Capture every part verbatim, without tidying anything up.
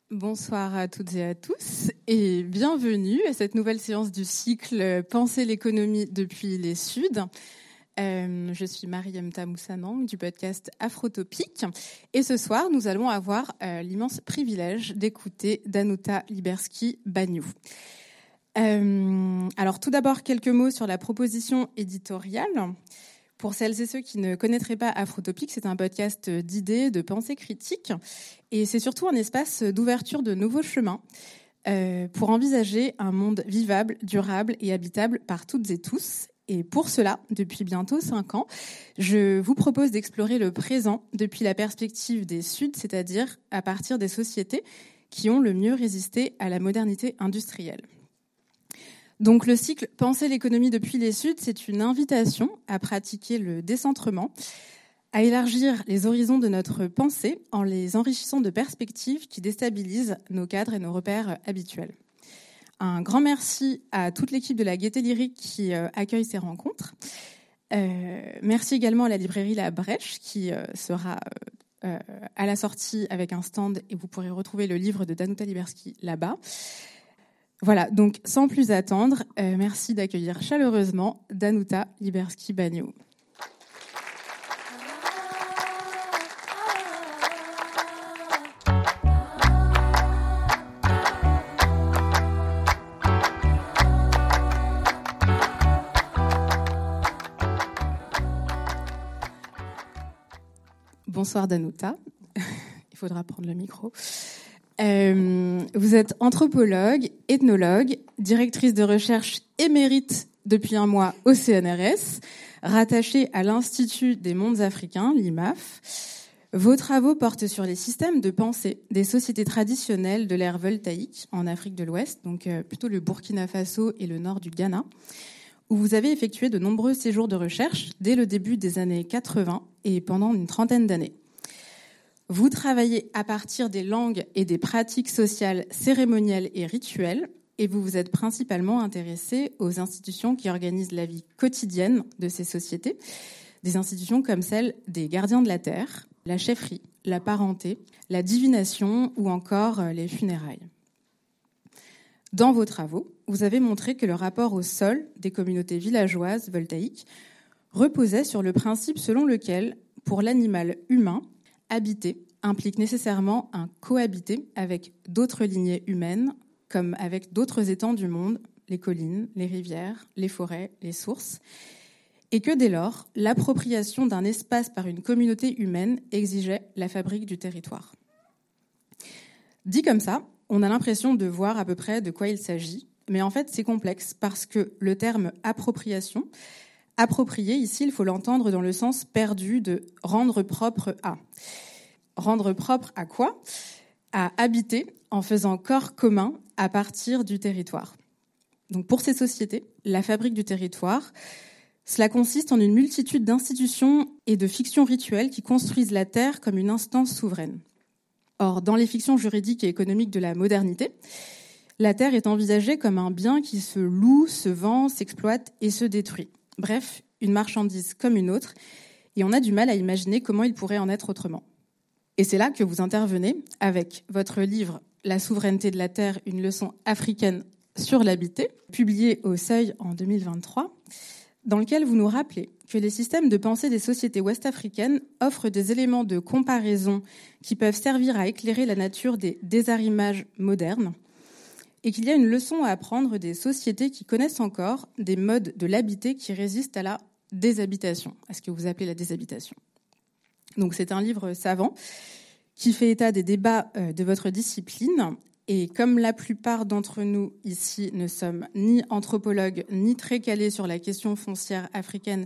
Bonsoir à toutes et à tous et bienvenue à cette nouvelle séance du cycle Penser l'économie depuis les Suds. Euh, je suis Mariemta Moussanang du podcast Afrotopique et ce soir nous allons avoir euh, l'immense privilège d'écouter Danuta Liberski-Baniou. Euh, alors tout d'abord quelques mots sur la proposition éditoriale. Pour celles et ceux qui ne connaîtraient pas Afrotopique, c'est un podcast d'idées, de pensée critique, et c'est surtout un espace d'ouverture de nouveaux chemins euh, pour envisager un monde vivable, durable et habitable par toutes et tous. Et pour cela, depuis bientôt cinq ans, je vous propose d'explorer le présent depuis la perspective des Suds, c'est-à-dire à partir des sociétés qui ont le mieux résisté à la modernité industrielle. Donc le cycle Penser l'économie depuis les Suds, c'est une invitation à pratiquer le décentrement, à élargir les horizons de notre pensée en les enrichissant de perspectives qui déstabilisent nos cadres et nos repères habituels. Un grand merci à toute l'équipe de la Gaieté Lyrique qui euh, accueille ces rencontres. Euh, merci également à la librairie La Brèche qui euh, sera euh, à la sortie avec un stand et vous pourrez retrouver le livre de Danuta Liberski là-bas. Voilà, donc sans plus attendre, euh, merci d'accueillir chaleureusement Danuta Liberski-Baniou. Bonsoir Danuta, il faudra prendre le micro. Euh, vous êtes anthropologue, ethnologue, directrice de recherche émérite depuis un mois au C N R S, rattachée à l'Institut des mondes africains, l'I M A F. Vos travaux portent sur les systèmes de pensée des sociétés traditionnelles de l'ère voltaïque en Afrique de l'Ouest, donc euh, plutôt le Burkina Faso et le nord du Ghana, où vous avez effectué de nombreux séjours de recherche dès le début des années quatre-vingts et pendant une trentaine d'années. Vous travaillez à partir des langues et des pratiques sociales cérémonielles et rituelles, et vous vous êtes principalement intéressé aux institutions qui organisent la vie quotidienne de ces sociétés, des institutions comme celles des gardiens de la terre, la chefferie, la parenté, la divination ou encore les funérailles. Dans vos travaux, vous avez montré que le rapport au sol des communautés villageoises voltaïques reposait sur le principe selon lequel, pour l'animal humain, habiter implique nécessairement un cohabiter avec d'autres lignées humaines, comme avec d'autres étangs du monde, les collines, les rivières, les forêts, les sources, et que dès lors, l'appropriation d'un espace par une communauté humaine exigeait la fabrique du territoire. Dit comme ça, on a l'impression de voir à peu près de quoi il s'agit, mais en fait c'est complexe parce que le terme appropriation, approprier ici, il faut l'entendre dans le sens perdu de rendre propre à. Rendre propre à quoi ? À habiter en faisant corps commun à partir du territoire. Donc pour ces sociétés, la fabrique du territoire, cela consiste en une multitude d'institutions et de fictions rituelles qui construisent la terre comme une instance souveraine. Or, dans les fictions juridiques et économiques de la modernité, la terre est envisagée comme un bien qui se loue, se vend, s'exploite et se détruit. Bref, une marchandise comme une autre, et on a du mal à imaginer comment il pourrait en être autrement. Et c'est là que vous intervenez avec votre livre « La souveraineté de la terre, une leçon africaine sur l'habiter », publié au Seuil en deux mille vingt-trois, dans lequel vous nous rappelez que les systèmes de pensée des sociétés ouest-africaines offrent des éléments de comparaison qui peuvent servir à éclairer la nature des désarrimages modernes, et qu'il y a une leçon à apprendre des sociétés qui connaissent encore des modes de l'habiter qui résistent à la déshabitation, à ce que vous appelez la déshabitation. Donc c'est un livre savant qui fait état des débats de votre discipline. Et comme la plupart d'entre nous ici ne sommes ni anthropologues, ni très calés sur la question foncière africaine,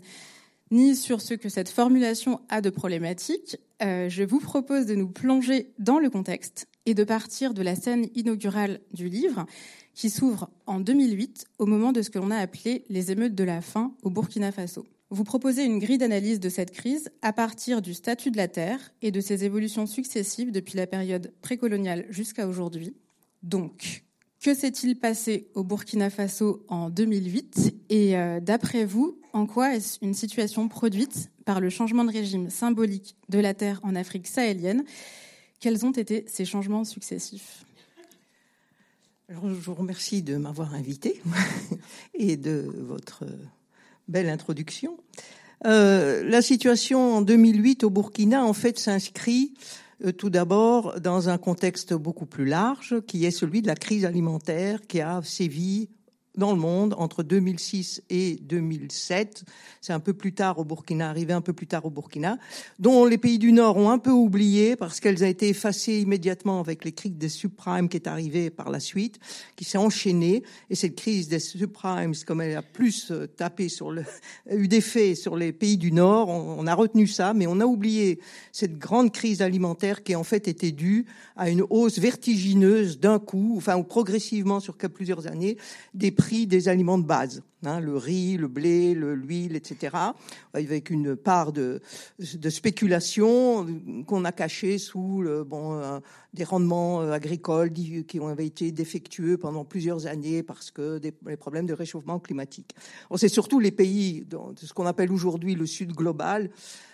ni sur ce que cette formulation a de problématique, euh, je vous propose de nous plonger dans le contexte et de partir de la scène inaugurale du livre qui s'ouvre en deux mille huit au moment de ce que l'on a appelé les émeutes de la faim au Burkina Faso. Vous proposez une grille d'analyse de cette crise à partir du statut de la terre et de ses évolutions successives depuis la période précoloniale jusqu'à aujourd'hui. Donc, que s'est-il passé au Burkina Faso en deux mille huit ? Et euh, d'après vous, en quoi est-ce une situation produite par le changement de régime symbolique de la terre en Afrique sahélienne ? Quels ont été ces changements successifs ? Alors, je vous remercie de m'avoir invité et de votre belle introduction. Euh, la situation en deux mille huit au Burkina, en fait, s'inscrit euh, tout d'abord dans un contexte beaucoup plus large, qui est celui de la crise alimentaire qui a sévi dans le monde entre deux mille six et deux mille sept. C'est un peu plus tard au Burkina, arrivé un peu plus tard au Burkina, dont les pays du Nord ont un peu oublié parce qu'elles ont été effacées immédiatement avec les crises des subprimes qui est arrivée par la suite, qui s'est enchaînée. Et cette crise des subprimes, comme elle a plus tapé sur le, eu d'effet sur les pays du Nord, on, on a retenu ça, mais on a oublié cette grande crise alimentaire qui en fait était due à une hausse vertigineuse d'un coup, enfin ou progressivement sur plusieurs années, des prix des aliments de base, hein, le riz, le blé, le, l'huile, et cetera, avec une part de, de spéculation qu'on a cachée sous le, bon, euh, des rendements agricoles qui ont été défectueux pendant plusieurs années parce que des, des problèmes de réchauffement climatique. Alors, c'est surtout les pays de ce qu'on appelle aujourd'hui le Sud global,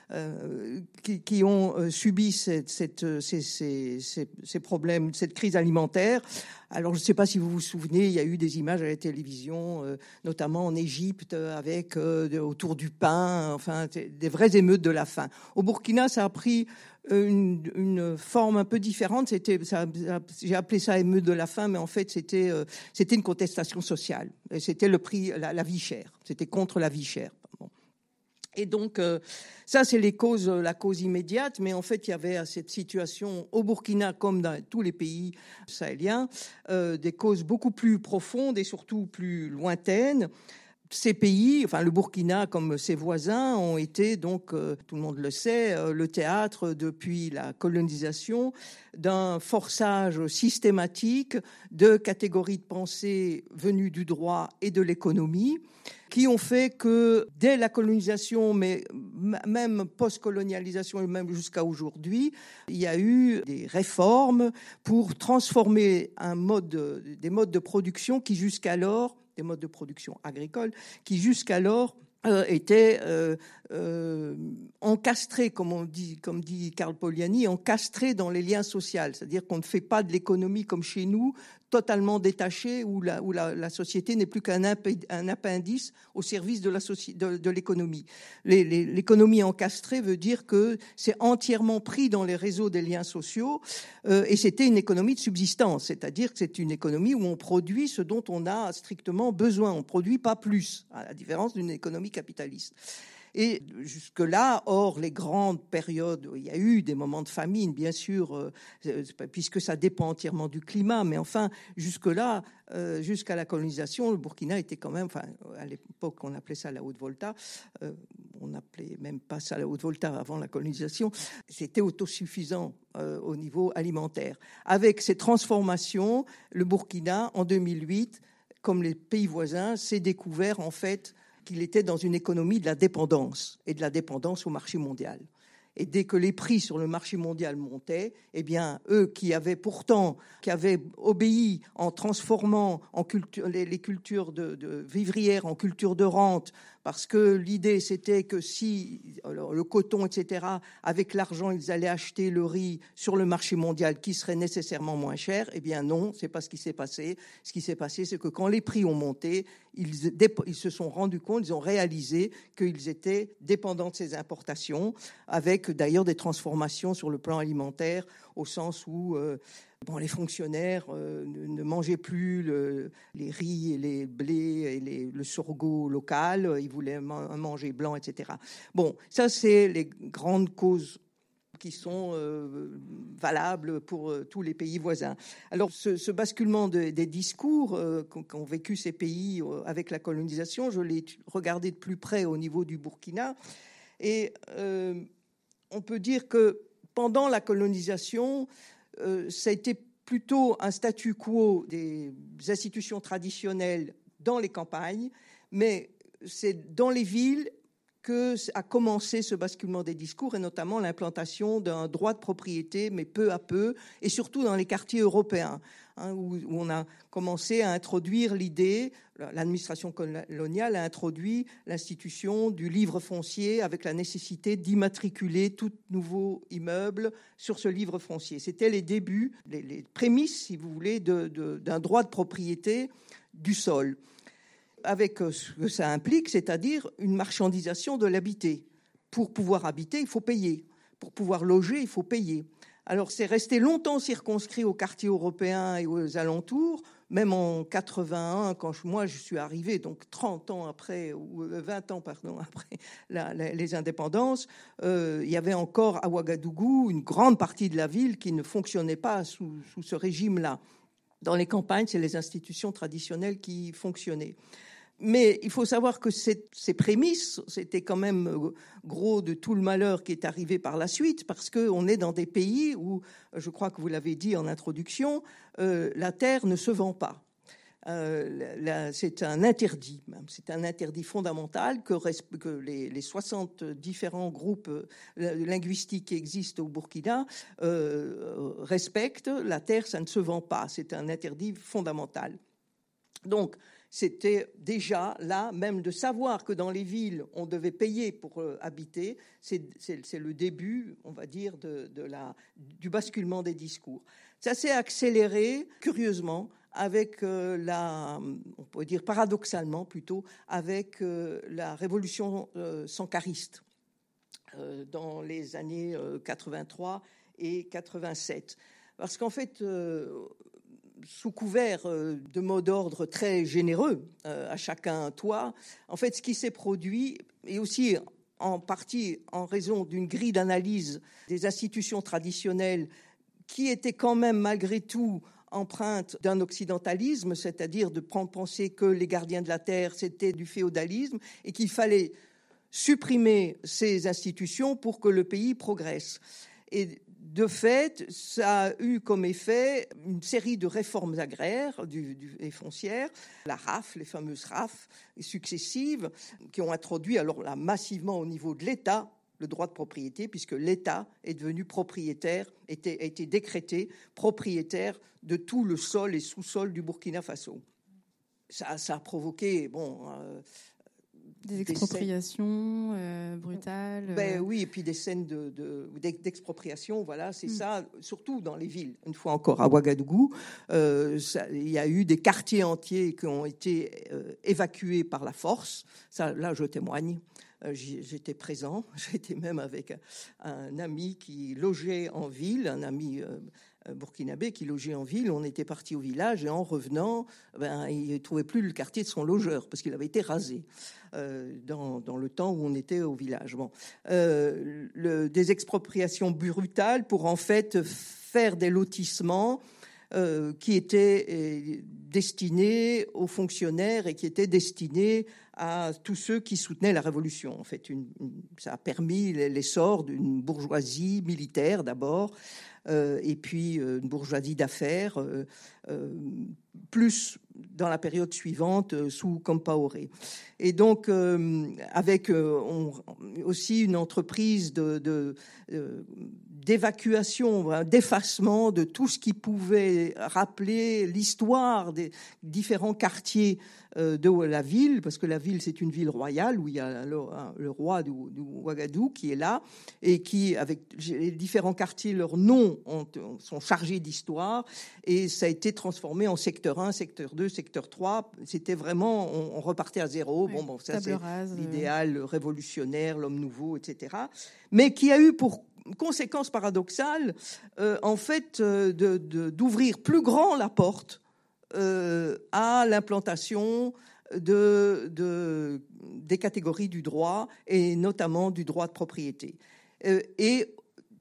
Euh, qui, qui ont euh, subi cette, cette, ces, ces, ces, ces problèmes, cette crise alimentaire. Alors, je ne sais pas si vous vous souvenez, il y a eu des images à la télévision, euh, notamment en Égypte, avec euh, de, autour du pain, enfin, des vraies émeutes de la faim. Au Burkina, ça a pris une, une forme un peu différente. C'était, ça, j'ai appelé ça émeute de la faim, mais en fait, c'était, euh, c'était une contestation sociale. Et c'était le prix, la, la vie chère. C'était contre la vie chère. Bon. Et donc, euh, ça, c'est les causes, la cause immédiate. Mais en fait, il y avait à cette situation au Burkina, comme dans tous les pays sahéliens, euh, des causes beaucoup plus profondes et surtout plus lointaines. Ces pays, enfin le Burkina comme ses voisins, ont été donc, euh, tout le monde le sait, euh, le théâtre depuis la colonisation d'un forçage systématique de catégories de pensée venues du droit et de l'économie, qui ont fait que dès la colonisation, mais même post-colonialisation et même jusqu'à aujourd'hui, il y a eu des réformes pour transformer un mode, des modes de production qui jusqu'alors des modes de production agricole qui jusqu'alors euh, étaient euh, euh, encastrés, comme on dit, comme dit Karl Polanyi, encastrés dans les liens sociaux. C'est-à-dire qu'on ne fait pas de l'économie comme chez nous, totalement détachée, où la, où la, la société n'est plus qu'un un appendice au service de, la soci, de, de l'économie. Les, les, l'économie encastrée veut dire que c'est entièrement pris dans les réseaux des liens sociaux, euh, et c'était une économie de subsistance, c'est-à-dire que c'est une économie où on produit ce dont on a strictement besoin, on ne produit pas plus, à la différence d'une économie capitaliste. Et jusque-là, hors les grandes périodes où il y a eu des moments de famine, bien sûr, euh, puisque ça dépend entièrement du climat, mais enfin, jusque-là, euh, jusqu'à la colonisation, le Burkina était quand même, enfin, à l'époque, on appelait ça la Haute-Volta, euh, on n'appelait même pas ça la Haute-Volta avant la colonisation, c'était autosuffisant euh, au niveau alimentaire. Avec ces transformations, le Burkina, en deux mille huit, comme les pays voisins, s'est découvert, en fait, qu'il était dans une économie de la dépendance et de la dépendance au marché mondial. Et dès que les prix sur le marché mondial montaient, eh bien, eux qui avaient pourtant, qui avaient obéi en transformant en culture, les, les cultures de, de vivrières en cultures de rente, parce que l'idée c'était que si alors, le coton, et cetera, avec l'argent, ils allaient acheter le riz sur le marché mondial qui serait nécessairement moins cher, eh bien non, c'est pas ce qui s'est passé. Ce qui s'est passé, c'est que quand les prix ont monté, ils, ils se sont rendus compte, ils ont réalisé qu'ils étaient dépendants de ces importations, avec d'ailleurs des transformations sur le plan alimentaire, au sens où euh, bon, les fonctionnaires euh, ne mangeaient plus le, les riz et les blés et les, le sorgho local, ils voulaient manger blanc, et cetera. Bon, ça c'est les grandes causes qui sont euh, valables pour euh, tous les pays voisins. Alors, ce, ce basculement de, des discours euh, qu'ont vécu ces pays euh, avec la colonisation, je l'ai regardé de plus près au niveau du Burkina, et euh, on peut dire que pendant la colonisation, euh, ça a été plutôt un statu quo des institutions traditionnelles dans les campagnes, mais c'est dans les villes que a commencé ce basculement des discours, et notamment l'implantation d'un droit de propriété, mais peu à peu, et surtout dans les quartiers européens, hein, où, où on a commencé à introduire l'idée, l'administration coloniale a introduit l'institution du livre foncier avec la nécessité d'immatriculer tout nouveau immeuble sur ce livre foncier. C'était les débuts, les, les prémices, si vous voulez, de, de, d'un droit de propriété du sol, avec ce que ça implique, c'est-à-dire une marchandisation de l'habité. Pour pouvoir habiter, il faut payer. Pour pouvoir loger, il faut payer. Alors, c'est resté longtemps circonscrit aux quartiers européens et aux alentours, même en quatre-vingt-un, quand je, moi je suis arrivée, donc trente ans après, ou vingt ans, pardon, après la, la, les indépendances, euh, il y avait encore à Ouagadougou une grande partie de la ville qui ne fonctionnait pas sous, sous ce régime-là. Dans les campagnes, c'est les institutions traditionnelles qui fonctionnaient. Mais il faut savoir que ces, ces prémices, c'était quand même gros de tout le malheur qui est arrivé par la suite, parce qu'on est dans des pays où, je crois que vous l'avez dit en introduction, euh, la terre ne se vend pas. Euh, la, c'est un interdit, même. C'est un interdit fondamental que, que les, les soixante différents groupes linguistiques qui existent au Burkina euh, respectent. La terre, ça ne se vend pas. C'est un interdit fondamental. Donc, c'était déjà là, même de savoir que dans les villes, on devait payer pour euh, habiter, c'est, c'est, c'est le début, on va dire, de, de la, du basculement des discours. Ça s'est accéléré, curieusement, avec euh, la, on pourrait dire paradoxalement plutôt, avec euh, la révolution euh, sankariste euh, dans les années euh, quatre-vingt-trois et quatre-vingt-sept. Parce qu'en fait, euh, sous couvert de mots d'ordre très généreux, euh, à chacun un toit, en fait, ce qui s'est produit, et aussi en partie en raison d'une grille d'analyse des institutions traditionnelles qui était quand même malgré tout empreinte d'un occidentalisme, c'est-à-dire de prendre penser que les gardiens de la terre, c'était du féodalisme et qu'il fallait supprimer ces institutions pour que le pays progresse. Et de fait, ça a eu comme effet une série de réformes agraires du, du, et foncières, la R A F, les fameuses R A F successives, qui ont introduit alors là massivement au niveau de l'État le droit de propriété, puisque l'État est devenu propriétaire, était, a été décrété propriétaire de tout le sol et sous-sol du Burkina Faso. Ça, ça a provoqué, bon... Euh, Des expropriations euh, brutales. Ben oui, et puis des scènes de, de, d'expropriation, voilà, c'est mm. ça, surtout dans les villes. Une fois encore, à Ouagadougou, euh, ça, il y a eu des quartiers entiers qui ont été euh, évacués par la force. Ça, là, je témoigne. Euh, j'étais présent. J'étais même avec un, un ami qui logeait en ville, un ami euh, burkinabé qui logeait en ville. On était parti au village et en revenant, ben, il ne trouvait plus le quartier de son logeur parce qu'il avait été rasé. Euh, dans, dans le temps où on était au village. Bon. Euh, le, des expropriations brutales pour en fait faire des lotissements euh, qui étaient euh, destinés aux fonctionnaires et qui étaient destinés à tous ceux qui soutenaient la révolution. En fait, une, une, ça a permis l'essor d'une bourgeoisie militaire d'abord, euh, et puis euh, une bourgeoisie d'affaires, euh, euh, plus dans la période suivante euh, sous Compaoré. Et donc, euh, avec euh, on, aussi une entreprise de, de, de, d'évacuation, d'effacement de tout ce qui pouvait rappeler l'histoire des différents quartiers euh, de la ville, parce que la ville, c'est une ville royale où il y a le, le roi du, du Ouagadougou qui est là, et qui, avec les différents quartiers, leurs noms ont, sont chargés d'histoire, et ça a été transformé en secteur un, secteur deux, secteur trois. C'était vraiment, on, on repartait à zéro. Oui, bon, bon, ça c'est rase, l'idéal euh... révolutionnaire, l'homme nouveau, et cetera. Mais qui a eu pour conséquence paradoxale, euh, en fait, euh, de, de, d'ouvrir plus grand la porte euh, à l'implantation de, de, des catégories du droit, et notamment du droit de propriété. Euh, et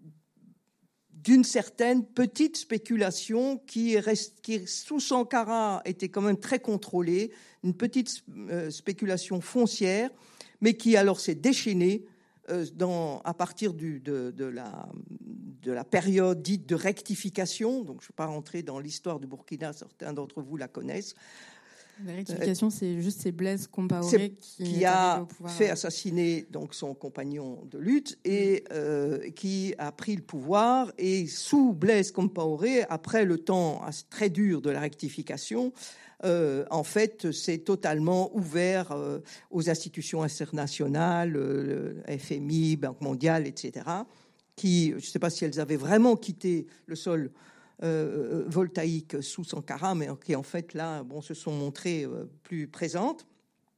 d'une certaine petite spéculation qui, reste, qui sous Sankara était quand même très contrôlée, une petite euh, spéculation foncière, mais qui alors s'est déchaînée euh, dans, à partir du, de, de, la, de la période dite de rectification. Donc je ne vais pas rentrer dans l'histoire du Burkina, certains d'entre vous la connaissent. La rectification, euh, c'est juste c'est Blaise Compaoré qui, qui a fait assassiner donc son compagnon de lutte et euh, qui a pris le pouvoir. Et sous Blaise Compaoré, après le temps très dur de la rectification, euh, en fait, c'est totalement ouvert euh, aux institutions internationales, euh, le F M I, Banque mondiale, et cetera, qui, je ne sais pas si elles avaient vraiment quitté le sol Euh, voltaïque sous Sankara, mais qui en fait là, bon, se sont montrées euh, plus présentes.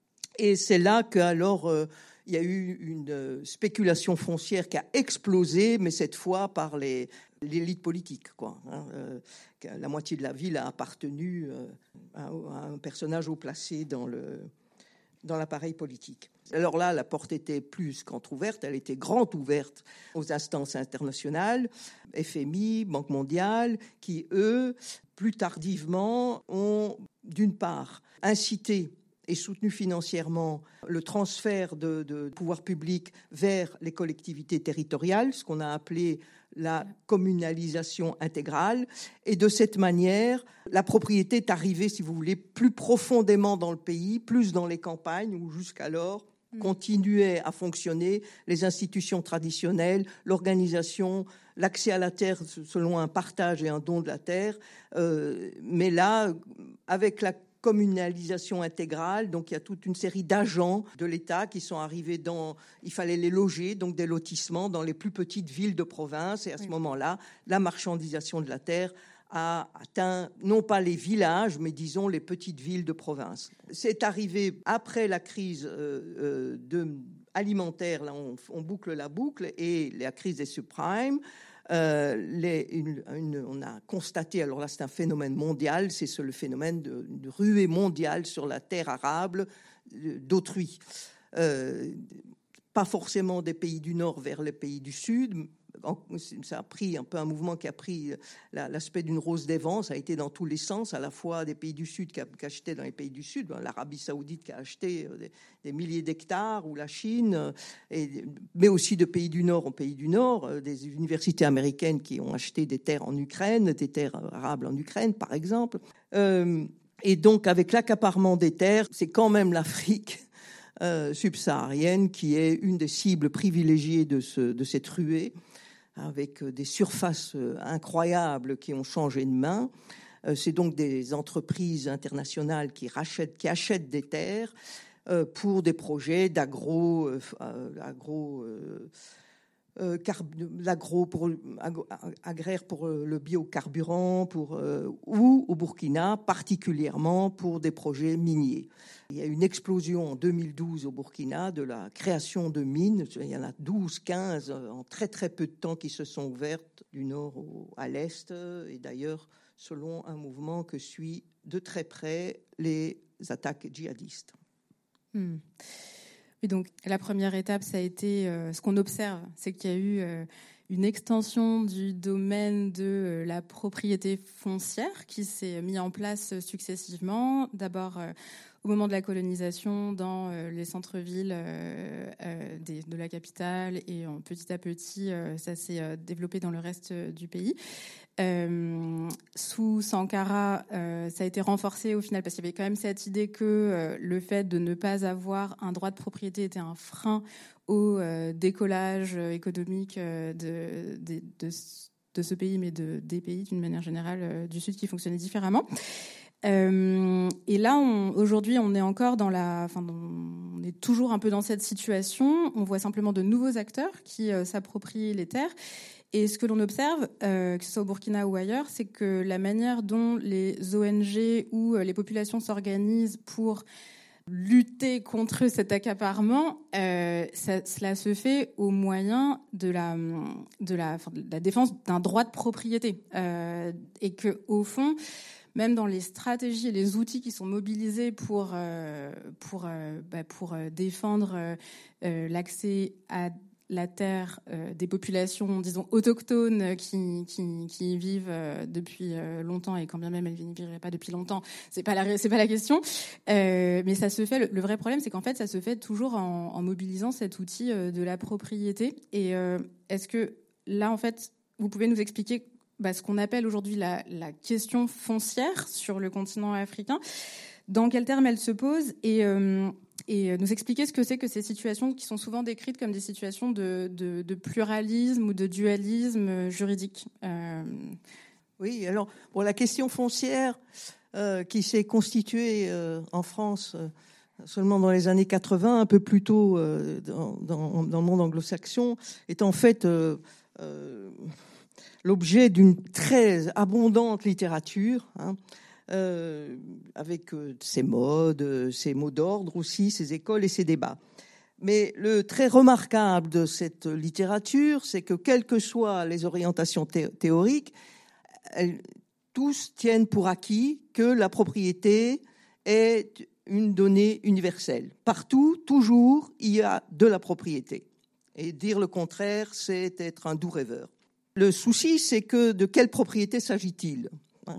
Et c'est là qu'alors euh, il y a eu une spéculation foncière qui a explosé, mais cette fois par les l'élite politique, quoi. Hein, euh, la moitié de la ville a appartenu euh, à, à un personnage haut placé dans le dans l'appareil politique. Alors là, la porte était plus qu'entrouverte, elle était grande ouverte aux instances internationales, F M I, Banque mondiale, qui, eux, plus tardivement, ont, d'une part, incité et soutenu financièrement le transfert de, de pouvoir public vers les collectivités territoriales, ce qu'on a appelé la communalisation intégrale. Et de cette manière, la propriété est arrivée, si vous voulez, plus profondément dans le pays, plus dans les campagnes, où jusqu'alors continuaient à fonctionner les institutions traditionnelles, l'organisation, l'accès à la terre selon un partage et un don de la terre. Euh, mais là, avec la communalisation intégrale, donc il y a toute une série d'agents de l'État qui sont arrivés dans, il fallait les loger, donc des lotissements dans les plus petites villes de province, et à ce oui. moment-là, la marchandisation de la terre a atteint non pas les villages, mais disons les petites villes de province. C'est arrivé après la crise euh, de, alimentaire, là on, on boucle la boucle, et la crise des subprimes. Euh, les, une, une, on a constaté, alors là c'est un phénomène mondial, c'est ce, le phénomène de, de ruée mondiale sur la terre arable d'autrui. Euh, pas forcément des pays du Nord vers les pays du Sud. Ça a pris un peu un mouvement qui a pris l'aspect d'une rose des vents. Ça a été dans tous les sens, à la fois des pays du Sud qui, qui achetaient dans les pays du Sud, l'Arabie Saoudite qui a acheté des, des milliers d'hectares, ou la Chine, et, mais aussi de pays du Nord en pays du Nord, des universités américaines qui ont acheté des terres en Ukraine, des terres arables en Ukraine, par exemple. Euh, et donc, avec l'accaparement des terres, c'est quand même l'Afrique euh, subsaharienne qui est une des cibles privilégiées de, ce, de cette ruée, avec des surfaces incroyables qui ont changé de main. C'est donc des entreprises internationales qui rachètent, qui achètent des terres pour des projets d'agro, agro, euh, car, l'agro pour agraire pour le biocarburant, pour ou au Burkina particulièrement pour des projets miniers. Il y a une explosion en deux mille douze au Burkina de la création de mines. Il y en a douze, quinze en très très peu de temps qui se sont ouvertes du nord au, à l'est, et d'ailleurs selon un mouvement que suit de très près les attaques djihadistes. Hmm. Et donc la première étape, ça a été euh, ce qu'on observe, c'est qu'il y a eu euh, une extension du domaine de euh, la propriété foncière qui s'est mis en place successivement. D'abord euh, au moment de la colonisation dans euh, les centres-villes euh, euh, des, de la capitale, et en, petit à petit, euh, ça s'est euh, développé dans le reste euh, du pays. Euh, sous Sankara, euh, ça a été renforcé au final parce qu'il y avait quand même cette idée que euh, le fait de ne pas avoir un droit de propriété était un frein au euh, décollage économique euh, de, de, de, de ce pays, mais de, des pays d'une manière générale euh, du Sud qui fonctionnaient différemment. Euh, et là, on, aujourd'hui, on est encore dans la, enfin, on est toujours un peu dans cette situation. On voit simplement de nouveaux acteurs qui euh, s'approprient les terres. Et ce que l'on observe, euh, que ce soit au Burkina ou ailleurs, c'est que la manière dont les O N G ou euh, les populations s'organisent pour lutter contre cet accaparement, euh, ça, cela se fait au moyen de la, de la, enfin, de la défense d'un droit de propriété, euh, et que au fond, même dans les stratégies et les outils qui sont mobilisés pour euh, pour euh, bah, pour euh, défendre euh, l'accès à la terre euh, des populations, disons, autochtones qui qui, qui y vivent euh, depuis euh, longtemps, et quand bien même elles n'y vivraient pas depuis longtemps, c'est pas la c'est pas la question. Euh, mais ça se fait. Le, le vrai problème, c'est qu'en fait, ça se fait toujours en, en mobilisant cet outil euh, de la propriété. Et euh, est-ce que là, en fait, vous pouvez nous expliquer bah, ce qu'on appelle aujourd'hui la, la question foncière sur le continent africain? dans quels termes elles se posent et, euh, et nous expliquer ce que c'est que ces situations qui sont souvent décrites comme des situations de, de, de pluralisme ou de dualisme juridique. Euh... Oui, alors pour la question foncière euh, qui s'est constituée euh, en France euh, seulement dans les années quatre-vingts, un peu plus tôt euh, dans, dans, dans le monde anglo-saxon, est en fait euh, euh, l'objet d'une très abondante littérature, hein, euh, avec euh, ses modes, ses mots d'ordre aussi, ses écoles et ses débats. Mais le très remarquable de cette littérature, c'est que quelles que soient les orientations thé- théoriques, elles, tous tiennent pour acquis que la propriété est une donnée universelle. Partout, toujours, il y a de la propriété. Et dire le contraire, c'est être un doux rêveur. Le souci, c'est que de quelle propriété s'agit-il ?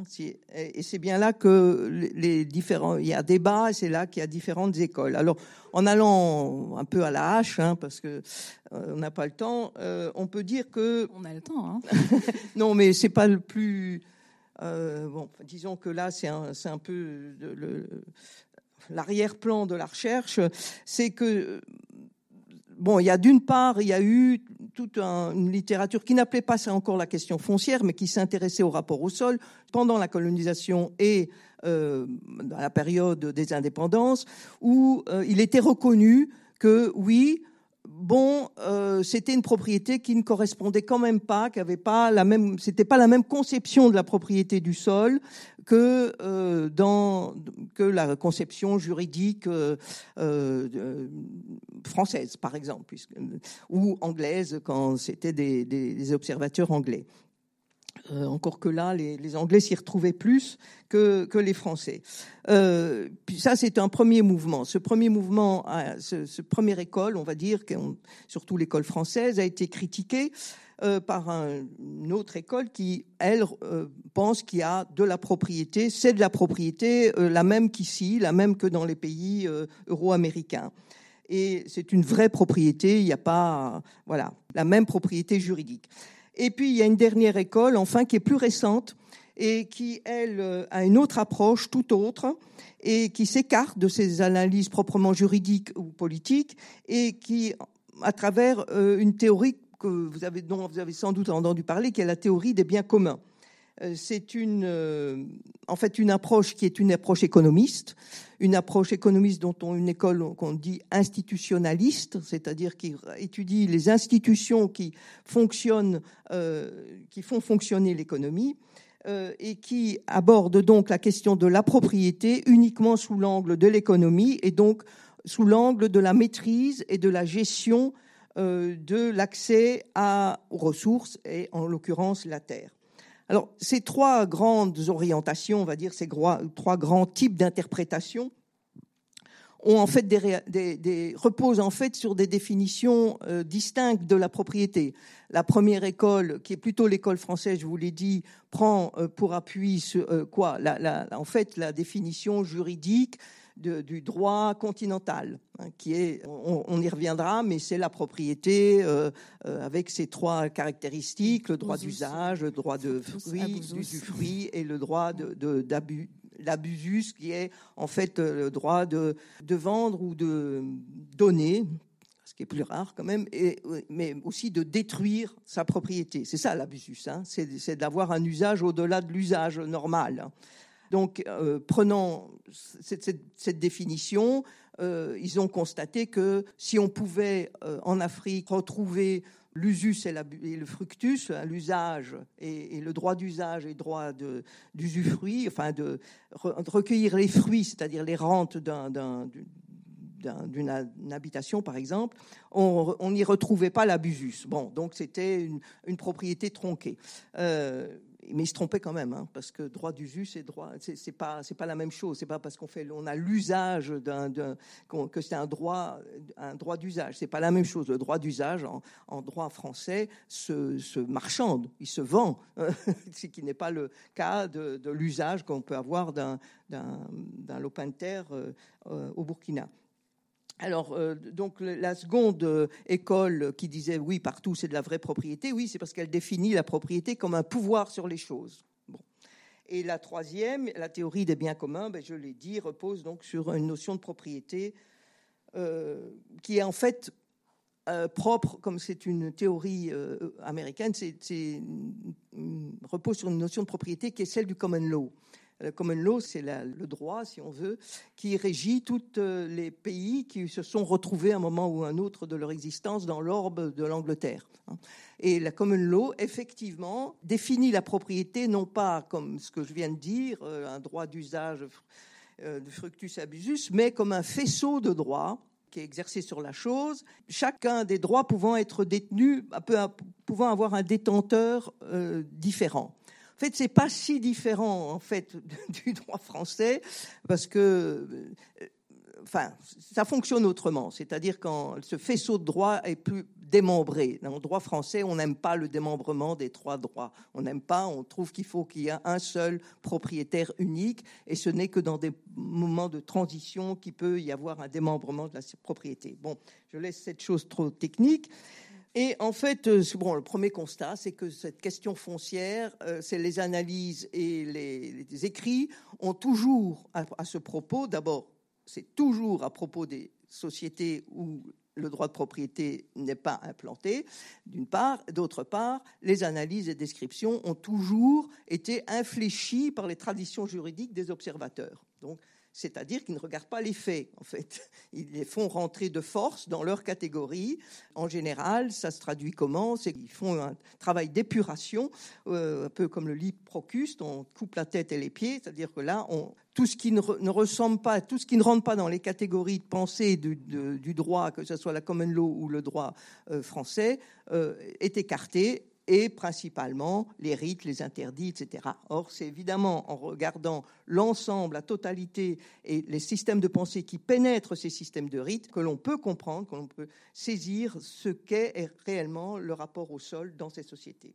Et c'est bien là que les différents, il y a débat, et c'est là qu'il y a différentes écoles. Alors, en allant un peu à la hache, hein, parce que euh, on n'a pas le temps, euh, on peut dire que on a le temps. Hein. Non, mais c'est pas le plus. Euh, bon, disons que là, c'est un, c'est un peu le, le, l'arrière-plan de la recherche. C'est que bon, il y a d'une part, il y a eu toute un, une littérature qui n'appelait pas ça encore la question foncière, mais qui s'intéressait au rapport au sol pendant la colonisation et euh, dans la période des indépendances, où euh, il était reconnu que oui, bon, euh, c'était une propriété qui ne correspondait quand même pas, qui avait pas la même, c'était pas la même conception de la propriété du sol que euh, dans que la conception juridique euh, euh, française, par exemple, puisque, ou anglaise quand c'était des, des, des observateurs anglais. Euh, encore que là, les, les Anglais s'y retrouvaient plus que, que les Français. Euh, puis ça, c'est un premier mouvement. Ce premier mouvement, ce, ce première école, on va dire, surtout l'école française, a été critiquée euh, par un, une autre école qui, elle, euh, pense qu'il y a de la propriété. C'est de la propriété euh, la même qu'ici, la même que dans les pays euh, euro-américains. Et c'est une vraie propriété. Il n'y a pas, voilà, la même propriété juridique. Et puis, il y a une dernière école, enfin, qui est plus récente et qui, elle, a une autre approche, tout autre, et qui s'écarte de ces analyses proprement juridiques ou politiques et qui, à travers euh, une théorie que vous avez, dont vous avez sans doute entendu parler, qui est la théorie des biens communs. C'est une, euh, en fait, une approche qui est une approche économiste, une approche économiste dont on une école qu'on dit institutionnaliste, c'est-à-dire qui étudie les institutions qui fonctionnent, euh, qui font fonctionner l'économie, euh, et qui aborde donc la question de la propriété uniquement sous l'angle de l'économie et donc sous l'angle de la maîtrise et de la gestion euh, de l'accès à, aux ressources et en l'occurrence la terre. Alors, ces trois grandes orientations, on va dire, ces trois grands types d'interprétation, ont en fait des, des, des, reposent en fait sur des définitions euh, distinctes de la propriété. La première école, qui est plutôt l'école française, je vous l'ai dit, prend euh, pour appui ce, euh, quoi la, la, en fait la définition juridique de, du droit continental, hein, qui est, on, on y reviendra, mais c'est la propriété euh, euh, avec ses trois caractéristiques, le droit d'usage, le droit de fruit, du, du fruit et le droit de, de, d'abus, l'abusus, qui est en fait le droit de, de vendre ou de donner, ce qui est plus rare quand même, et, mais aussi de détruire sa propriété. C'est ça l'abusus, hein, c'est, c'est d'avoir un usage au-delà de l'usage normal. Donc, euh, prenant cette, cette, cette définition, euh, ils ont constaté que si on pouvait, euh, en Afrique, retrouver l'usus et, la, et le fructus, hein, l'usage et, et le droit d'usage et le droit de, d'usufruit, enfin de, re, de recueillir les fruits, c'est-à-dire les rentes d'un, d'un, d'un, d'une habitation, par exemple, on n'y retrouvait pas l'abusus. Bon, donc c'était une, une propriété tronquée. Euh, Mais il se trompait quand même, hein, parce que droit d'usus et droit, c'est, c'est pas, c'est pas la même chose. C'est pas parce qu'on fait, on a l'usage d'un, d'un que c'est un droit, un droit d'usage. C'est pas la même chose. Le droit d'usage en, en droit français se, se marchande, il se vend, ce qui n'est pas le cas de, de l'usage qu'on peut avoir d'un, d'un, d'un lopin de terre euh, euh, au Burkina. Alors, euh, donc la seconde euh, école qui disait oui, partout c'est de la vraie propriété, oui, c'est parce qu'elle définit la propriété comme un pouvoir sur les choses. Bon. Et la troisième, la théorie des biens communs, ben, je l'ai dit, repose donc sur une notion de propriété euh, qui est en fait euh, propre, comme c'est une théorie euh, américaine, c'est, c'est, repose sur une notion de propriété qui est celle du common law. Le common law, c'est la, le droit, si on veut, qui régit tous les pays qui se sont retrouvés à un moment ou un autre de leur existence dans l'orbe de l'Angleterre. Et la common law, effectivement, définit la propriété non pas comme ce que je viens de dire, un droit d'usage de fructus abusus, mais comme un faisceau de droits qui est exercé sur la chose, chacun des droits pouvant être détenus, pouvant avoir un détenteur euh, différent. En fait, c'est pas si différent en fait du droit français parce que, euh, enfin, ça fonctionne autrement. C'est-à-dire quand ce faisceau de droit est plus démembré. Dans le droit français, on n'aime pas le démembrement des trois droits. On n'aime pas. On trouve qu'il faut qu'il y ait un seul propriétaire unique, et ce n'est que dans des moments de transition qu'il peut y avoir un démembrement de la propriété. Bon, je laisse cette chose trop technique. Et en fait, bon, le premier constat, c'est que cette question foncière, euh, c'est les analyses et les, les écrits ont toujours à, à ce propos, d'abord, c'est toujours à propos des sociétés où le droit de propriété n'est pas implanté, d'une part. D'autre part, les analyses et descriptions ont toujours été infléchies par les traditions juridiques des observateurs. Donc, c'est-à-dire qu'ils ne regardent pas les faits, en fait. Ils les font rentrer de force dans leur catégorie. En général, ça se traduit comment ? C'est qu'ils font un travail d'épuration, euh, un peu comme le lit Procuste, on coupe la tête et les pieds, c'est-à-dire que là, on, tout ce qui ne, re, ne ressemble pas, tout ce qui ne rentre pas dans les catégories de pensée du, de, du droit, que ce soit la common law ou le droit euh, français, euh, est écarté. Et principalement les rites, les interdits, et cetera. Or, c'est évidemment en regardant l'ensemble, la totalité et les systèmes de pensée qui pénètrent ces systèmes de rites que l'on peut comprendre, que l'on peut saisir ce qu'est réellement le rapport au sol dans ces sociétés.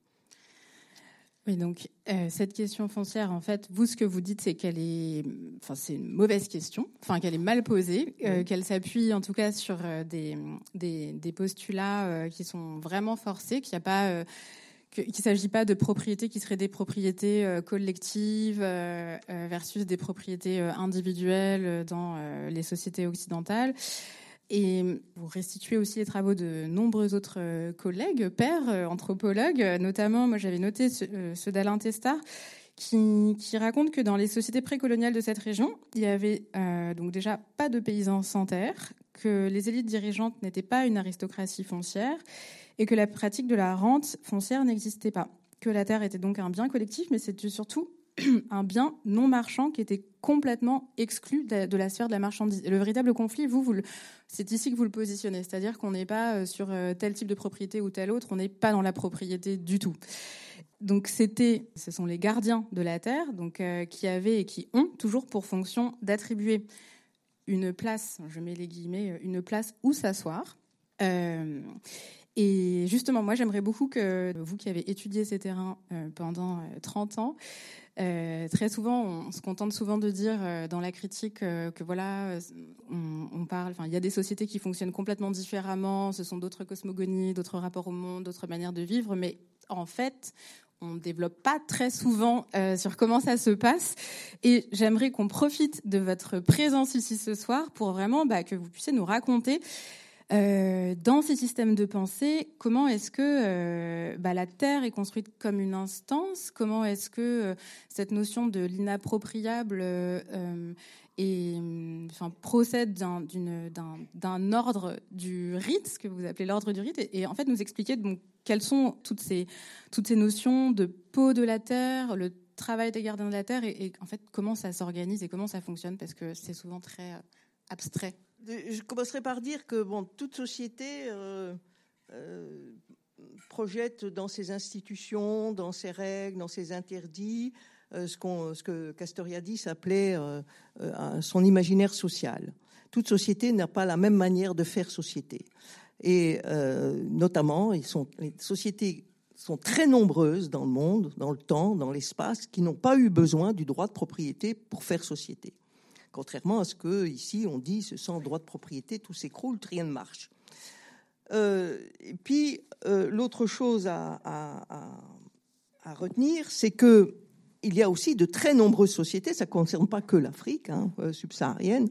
Oui, donc euh, cette question foncière, en fait, vous, ce que vous dites, c'est qu'elle est, enfin, c'est une mauvaise question, enfin, qu'elle est mal posée, euh, oui. Qu'elle s'appuie, en tout cas, sur euh, des, des, des postulats euh, qui sont vraiment forcés, qu'il n'y a pas, euh, que, qu'il ne s'agit pas de propriétés qui seraient des propriétés euh, collectives euh, euh, versus des propriétés euh, individuelles dans euh, les sociétés occidentales. Et vous restituez aussi les travaux de nombreux autres collègues, pairs, anthropologues, notamment, moi j'avais noté ceux d'Alain Testard, qui, qui raconte que dans les sociétés précoloniales de cette région, il y avait euh, donc déjà pas de paysans sans terre, que les élites dirigeantes n'étaient pas une aristocratie foncière, et que la pratique de la rente foncière n'existait pas. Que la terre était donc un bien collectif, mais c'était surtout un bien non marchand qui était complètement exclu de la sphère de la marchandise. Et le véritable conflit, vous, vous le, c'est ici que vous le positionnez, c'est-à-dire qu'on n'est pas sur tel type de propriété ou tel autre, on n'est pas dans la propriété du tout. Donc c'était, ce sont les gardiens de la terre, donc euh, qui avaient et qui ont toujours pour fonction d'attribuer une place, je mets les guillemets, une place où s'asseoir. Euh, et justement, moi, j'aimerais beaucoup que vous qui avez étudié ces terrains euh, pendant trente ans, euh, très souvent, on se contente souvent de dire euh, dans la critique euh, que voilà, on, on parle, enfin, il y a des sociétés qui fonctionnent complètement différemment, ce sont d'autres cosmogonies, d'autres rapports au monde, d'autres manières de vivre, mais en fait, on ne développe pas très souvent euh, sur comment ça se passe. Et j'aimerais qu'on profite de votre présence ici ce soir pour vraiment bah, que vous puissiez nous raconter Euh, dans ces systèmes de pensée, comment est-ce que euh, bah, la Terre est construite comme une instance ? Comment est-ce que euh, cette notion de l'inappropriable euh, et, enfin, procède d'un, d'une, d'un, d'un ordre du rite, ce que vous appelez l'ordre du rite, et, et en fait nous expliquer donc, quelles sont toutes ces, toutes ces notions de peau de la Terre, le travail des gardiens de la Terre, et, et en fait comment ça s'organise et comment ça fonctionne, parce que c'est souvent très euh, abstrait. Je commencerai par dire que bon, toute société euh, euh, projette dans ses institutions, dans ses règles, dans ses interdits, euh, ce, qu'on, ce que Castoriadis appelait euh, euh, son imaginaire social. Toute société n'a pas la même manière de faire société. Et euh, notamment, ils sont, les sociétés sont très nombreuses dans le monde, dans le temps, dans l'espace, qui n'ont pas eu besoin du droit de propriété pour faire société. Contrairement à ce que ici on dit, ce sans droit de propriété, tout s'écroule, rien ne marche. Euh, et puis euh, l'autre chose à, à, à, à retenir, c'est que il y a aussi de très nombreuses sociétés, ça ne concerne pas que l'Afrique hein, subsaharienne,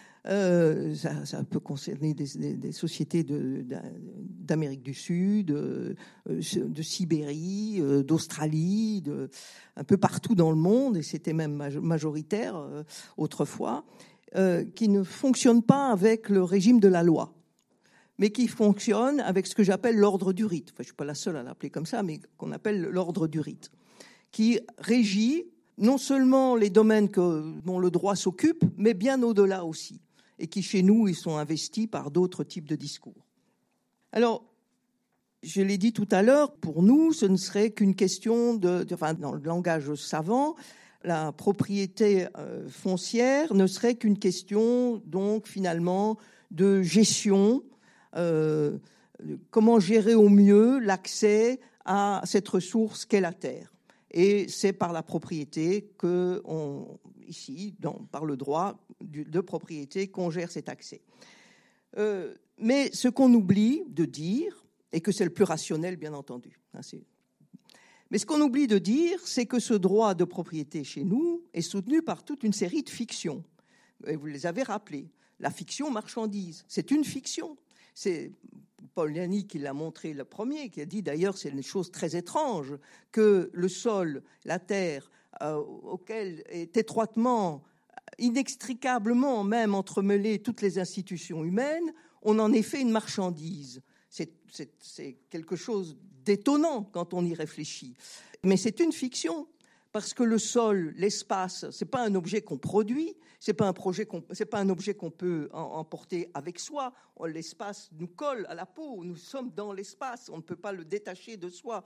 euh, ça, ça peut concerner des, des, des sociétés de, d'Amérique du Sud, de, de Sibérie, d'Australie, de, un peu partout dans le monde, et c'était même majoritaire euh, autrefois, euh, qui ne fonctionnent pas avec le régime de la loi, mais qui fonctionnent avec ce que j'appelle l'ordre du rite. Enfin, je ne suis pas la seule à l'appeler comme ça, mais qu'on appelle l'ordre du rite, qui régit non seulement les domaines que, dont le droit s'occupe, mais bien au-delà aussi, et qui, chez nous, ils sont investis par d'autres types de discours. Alors, je l'ai dit tout à l'heure, pour nous, ce ne serait qu'une question de, de enfin, dans le langage savant, la propriété euh, foncière ne serait qu'une question, donc, finalement, de gestion, euh, comment gérer au mieux l'accès à cette ressource qu'est la terre. Et c'est par la propriété que, on, ici, dans, par le droit de propriété, qu'on gère cet accès. Euh, mais ce qu'on oublie de dire, et que c'est le plus rationnel, bien entendu, hein, c'est... mais ce qu'on oublie de dire, c'est que ce droit de propriété chez nous est soutenu par toute une série de fictions. Et vous les avez rappelées. La fiction marchandise, c'est une fiction. C'est Paul Liany qui l'a montré le premier, qui a dit d'ailleurs c'est une chose très étrange que le sol, la terre, euh, auquel est étroitement, inextricablement même entremêlées toutes les institutions humaines, on en ait fait une marchandise. C'est, c'est, c'est quelque chose d'étonnant quand on y réfléchit. Mais c'est une fiction, parce que le sol, l'espace, c'est pas un objet qu'on produit, c'est pas un projet qu'on, c'est pas un objet qu'on peut emporter avec soi. L'espace nous colle à la peau, nous sommes dans l'espace, on ne peut pas le détacher de soi.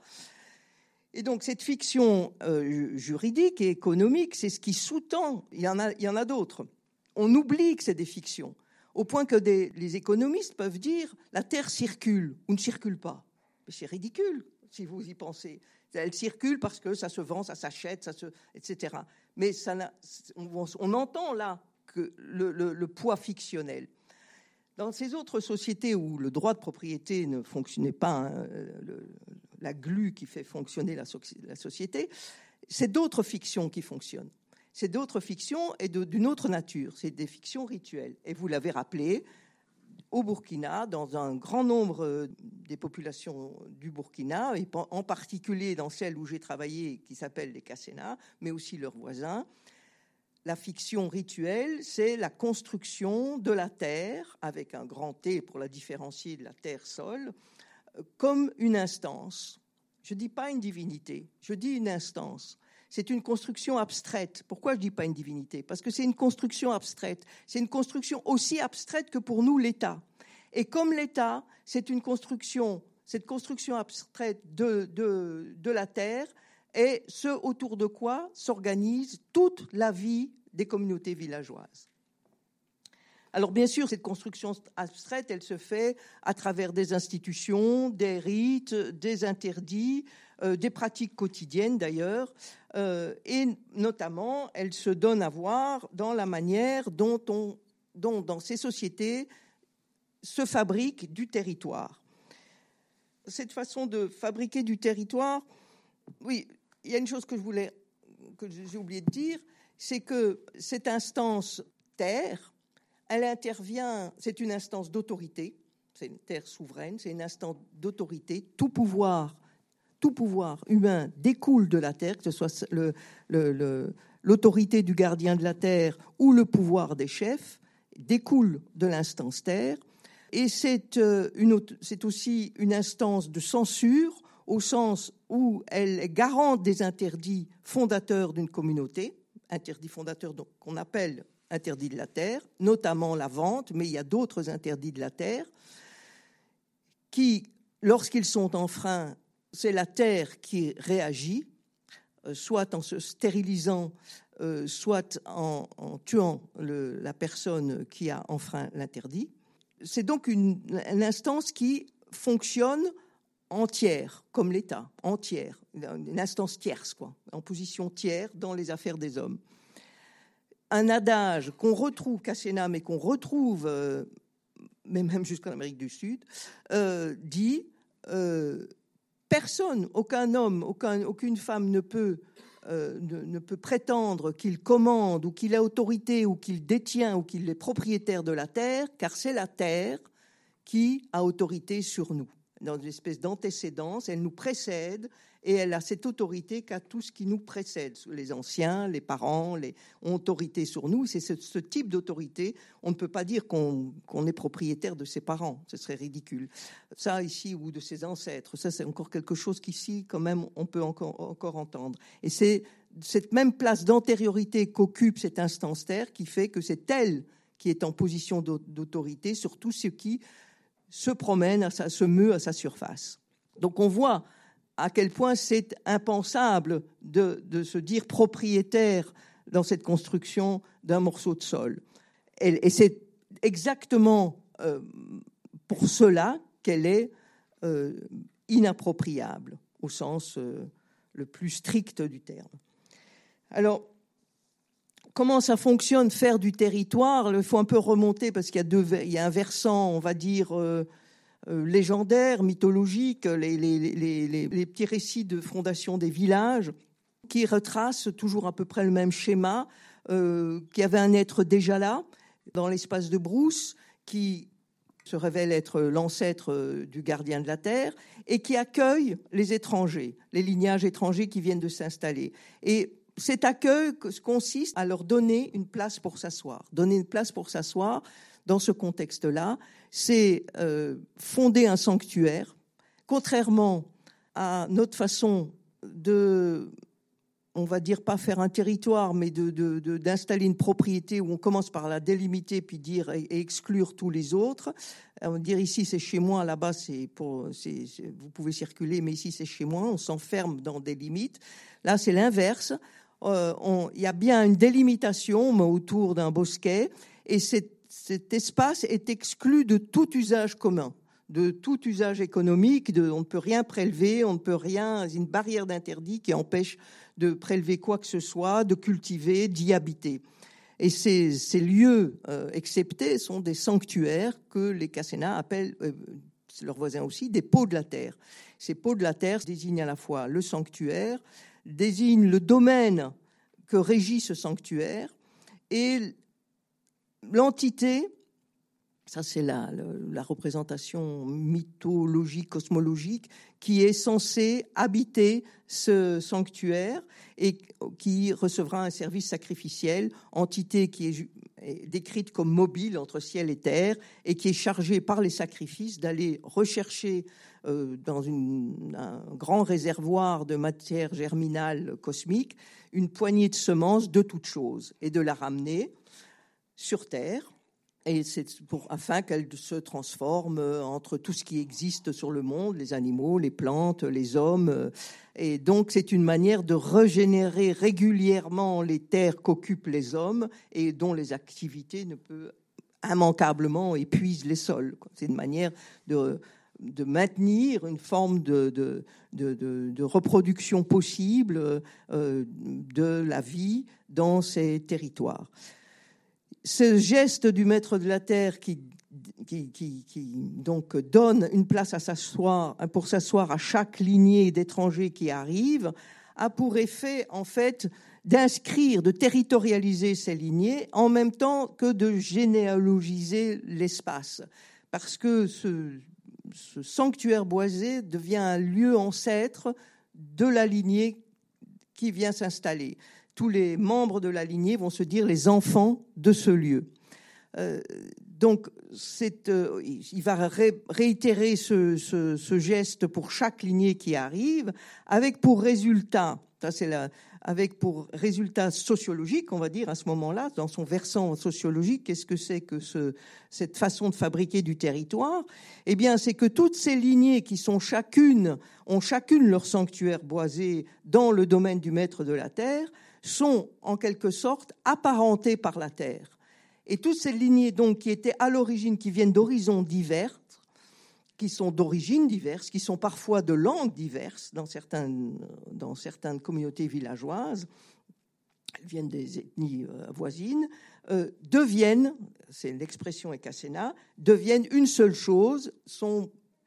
Et donc cette fiction euh, juridique et économique, c'est ce qui sous-tend. Il y en a, il y en a d'autres. On oublie que c'est des fictions, au point que des, les économistes peuvent dire la Terre circule ou ne circule pas. Mais c'est ridicule si vous y pensez. Elle circule parce que ça se vend, ça s'achète, ça se, et cetera. Mais ça n'a, on, on entend là que le, le, le poids fictionnel. Dans ces autres sociétés où le droit de propriété ne fonctionnait pas, hein, le, la glu qui fait fonctionner la, la société, c'est d'autres fictions qui fonctionnent. C'est d'autres fictions et de, d'une autre nature. C'est des fictions rituelles. Et vous l'avez rappelé, au Burkina, dans un grand nombre des populations du Burkina, et en particulier dans celle où j'ai travaillé, qui s'appelle les Kassena, mais aussi leurs voisins, la fiction rituelle, c'est la construction de la terre, avec un grand T pour la différencier de la terre-sol, comme une instance. Je ne dis pas une divinité, je dis une instance. C'est une construction abstraite. Pourquoi je ne dis pas une divinité ? Parce que c'est une construction abstraite. C'est une construction aussi abstraite que pour nous l'État. Et comme l'État, c'est une construction, cette construction abstraite de, de, de la terre, et ce autour de quoi s'organise toute la vie des communautés villageoises. Alors bien sûr, cette construction abstraite, elle se fait à travers des institutions, des rites, des interdits, euh, des pratiques quotidiennes d'ailleurs, euh, et notamment, elle se donne à voir dans la manière dont, on, dont dans ces sociétés se fabrique du territoire. Cette façon de fabriquer du territoire, oui, il y a une chose que je voulais, que j'ai oublié de dire, c'est que cette instance terre, elle intervient, c'est une instance d'autorité, c'est une terre souveraine, c'est une instance d'autorité. Tout pouvoir, tout pouvoir humain découle de la terre, que ce soit le, le, le, l'autorité du gardien de la terre ou le pouvoir des chefs, découle de l'instance terre. Et c'est, une, c'est aussi une instance de censure, au sens où elle est garante des interdits fondateurs d'une communauté, interdits fondateurs donc, qu'on appelle interdits de la terre, notamment la vente, mais il y a d'autres interdits de la terre, qui, lorsqu'ils sont enfreints, c'est la terre qui réagit, euh, soit en se stérilisant, euh, soit en, en tuant le, la personne qui a enfreint l'interdit. C'est donc une, une instance qui fonctionne entière, comme l'État, entière, une instance tierce, quoi, en position tiers dans les affaires des hommes. Un adage qu'on retrouve, Kassena, mais qu'on retrouve, euh, mais même jusqu'en Amérique du Sud, euh, dit euh, personne, aucun homme, aucun, aucune femme ne peut euh, ne, ne peut prétendre qu'il commande ou qu'il a autorité ou qu'il détient ou qu'il est propriétaire de la terre, car c'est la terre qui a autorité sur nous. Dans une espèce d'antécédence, elle nous précède et elle a cette autorité qu'à tout ce qui nous précède. Les anciens, les parents les, ont autorité sur nous. C'est ce, ce type d'autorité. On ne peut pas dire qu'on, qu'on est propriétaire de ses parents. Ce serait ridicule. Ça, ici, ou de ses ancêtres, ça, c'est encore quelque chose qu'ici, quand même, on peut encore, encore entendre. Et c'est cette même place d'antériorité qu'occupe cette instance terre qui fait que c'est elle qui est en position d'autorité sur tout ce qui se promène, à sa, se meut à sa surface. Donc on voit à quel point c'est impensable de, de se dire propriétaire dans cette construction d'un morceau de sol. Et, et c'est exactement euh, pour cela qu'elle est euh, inappropriable, au sens euh, le plus strict du terme. Alors, comment ça fonctionne, faire du territoire ? Il faut un peu remonter parce qu'il y a, deux, il y a un versant, on va dire, euh, euh, légendaire, mythologique, les, les, les, les, les petits récits de fondation des villages qui retracent toujours à peu près le même schéma, euh, qu'il y avait un être déjà là, dans l'espace de brousse, qui se révèle être l'ancêtre du gardien de la terre et qui accueille les étrangers, les lignages étrangers qui viennent de s'installer. Et cet accueil consiste à leur donner une place pour s'asseoir. Donner une place pour s'asseoir, dans ce contexte-là, c'est euh, fonder un sanctuaire, contrairement à notre façon de, on va dire pas faire un territoire, mais de, de, de, d'installer une propriété où on commence par la délimiter, puis dire et, et exclure tous les autres. On va dire ici c'est chez moi, là-bas c'est pour, c'est, c'est, vous pouvez circuler, mais ici c'est chez moi. On s'enferme dans des limites. Là c'est l'inverse. Euh, on, il y a bien une délimitation mais autour d'un bosquet et cet, cet espace est exclu de tout usage commun, de tout usage économique. De, on ne peut rien prélever, on ne peut rien, une barrière d'interdit qui empêche de prélever quoi que ce soit, de cultiver, d'y habiter. Et ces, ces lieux euh, exceptés sont des sanctuaires que les Casénas appellent, euh, leurs voisins aussi, des pots de la terre. Ces pots de la terre désignent à la fois le sanctuaire, désignent le domaine que régit ce sanctuaire et l'entité, ça c'est la, la, la représentation mythologique, cosmologique, qui est censée habiter ce sanctuaire et qui recevra un service sacrificiel, entité qui est, est décrite comme mobile entre ciel et terre et qui est chargée par les sacrifices d'aller rechercher euh, dans une, un grand réservoir de matière germinale cosmique une poignée de semences de toutes choses et de la ramener sur Terre. Et c'est pour, afin qu'elle se transforme entre tout ce qui existe sur le monde, les animaux, les plantes, les hommes. Et donc, c'est une manière de régénérer régulièrement les terres qu'occupent les hommes et dont les activités ne peuvent immanquablement épuiser les sols. C'est une manière de, de maintenir une forme de, de, de, de, de reproduction possible euh, de la vie dans ces territoires. Ce geste du maître de la terre qui, qui, qui, qui donc donne une place à s'asseoir, pour s'asseoir à chaque lignée d'étrangers qui arrivent, a pour effet en fait d'inscrire, de territorialiser ces lignées en même temps que de généalogiser l'espace. Parce que ce, ce sanctuaire boisé devient un lieu ancêtre de la lignée qui vient s'installer. Tous les membres de la lignée vont se dire les enfants de ce lieu. Euh, donc, c'est, euh, il va ré- réitérer ce, ce, ce geste pour chaque lignée qui arrive, avec pour résultat, ça c'est la, avec pour résultat sociologique, on va dire à ce moment-là, dans son versant sociologique, qu'est-ce que c'est que ce, cette façon de fabriquer du territoire ? Eh bien, c'est que toutes ces lignées qui sont chacune, ont chacune leur sanctuaire boisé dans le domaine du maître de la terre, sont en quelque sorte apparentées par la terre. Et toutes ces lignées donc qui étaient à l'origine, qui viennent d'horizons divers, qui sont d'origines diverses, qui sont parfois de langues diverses dans certaines, dans certaines communautés villageoises, elles viennent des ethnies euh, voisines, euh, deviennent, c'est l'expression est Caséna, deviennent une seule chose, sont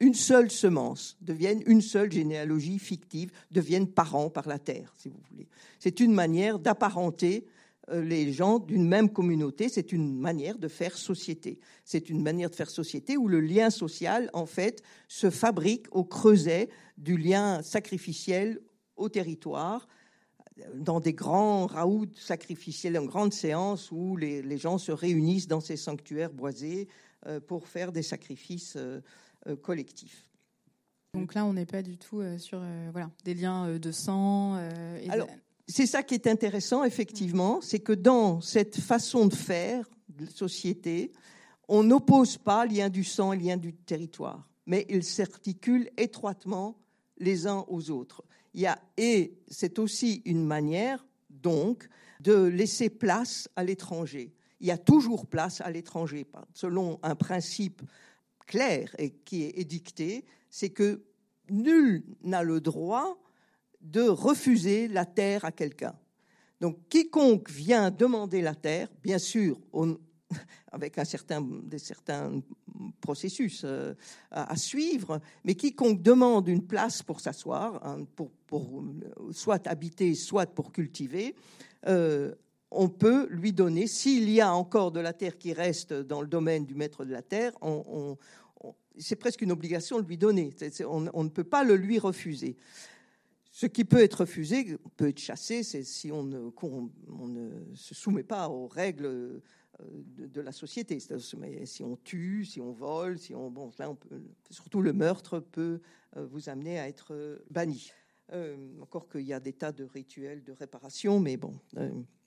une seule semence, deviennent une seule généalogie fictive, deviennent parents par la terre, si vous voulez. C'est une manière d'apparenter les gens d'une même communauté, c'est une manière de faire société. C'est une manière de faire société où le lien social, en fait, se fabrique au creuset du lien sacrificiel au territoire, dans des grands raouts sacrificiels, en grandes séances où les, les gens se réunissent dans ces sanctuaires boisés euh, pour faire des sacrifices euh, euh, collectifs. Donc là, on n'est pas du tout euh, sur euh, voilà, des liens euh, de sang. Euh, et Alors, de... c'est ça qui est intéressant, effectivement, c'est que dans cette façon de faire de société, on n'oppose pas lien du sang et lien du territoire, mais ils s'articulent étroitement les uns aux autres. Il y a, et c'est aussi une manière, donc, de laisser place à l'étranger. Il y a toujours place à l'étranger, selon un principe clair et qui est édicté, c'est que nul n'a le droit de refuser la terre à quelqu'un. Donc, quiconque vient demander la terre, bien sûr, on, avec un certain, des certains processus euh, à, à suivre, mais quiconque demande une place pour s'asseoir, hein, pour, pour soit habiter, soit pour cultiver, euh, on peut lui donner, s'il y a encore de la terre qui reste dans le domaine du maître de la terre, on, on, on, c'est presque une obligation de lui donner. C'est, c'est, on, on ne peut pas le lui refuser. Ce qui peut être refusé, peut être chassé, c'est si on ne, on, on ne se soumet pas aux règles de, de la société. C'est-à-dire, si on tue, si on vole, si on, bon, là on peut, surtout le meurtre peut vous amener à être banni. Euh, encore qu'il y a des tas de rituels de réparation, mais bon. Euh...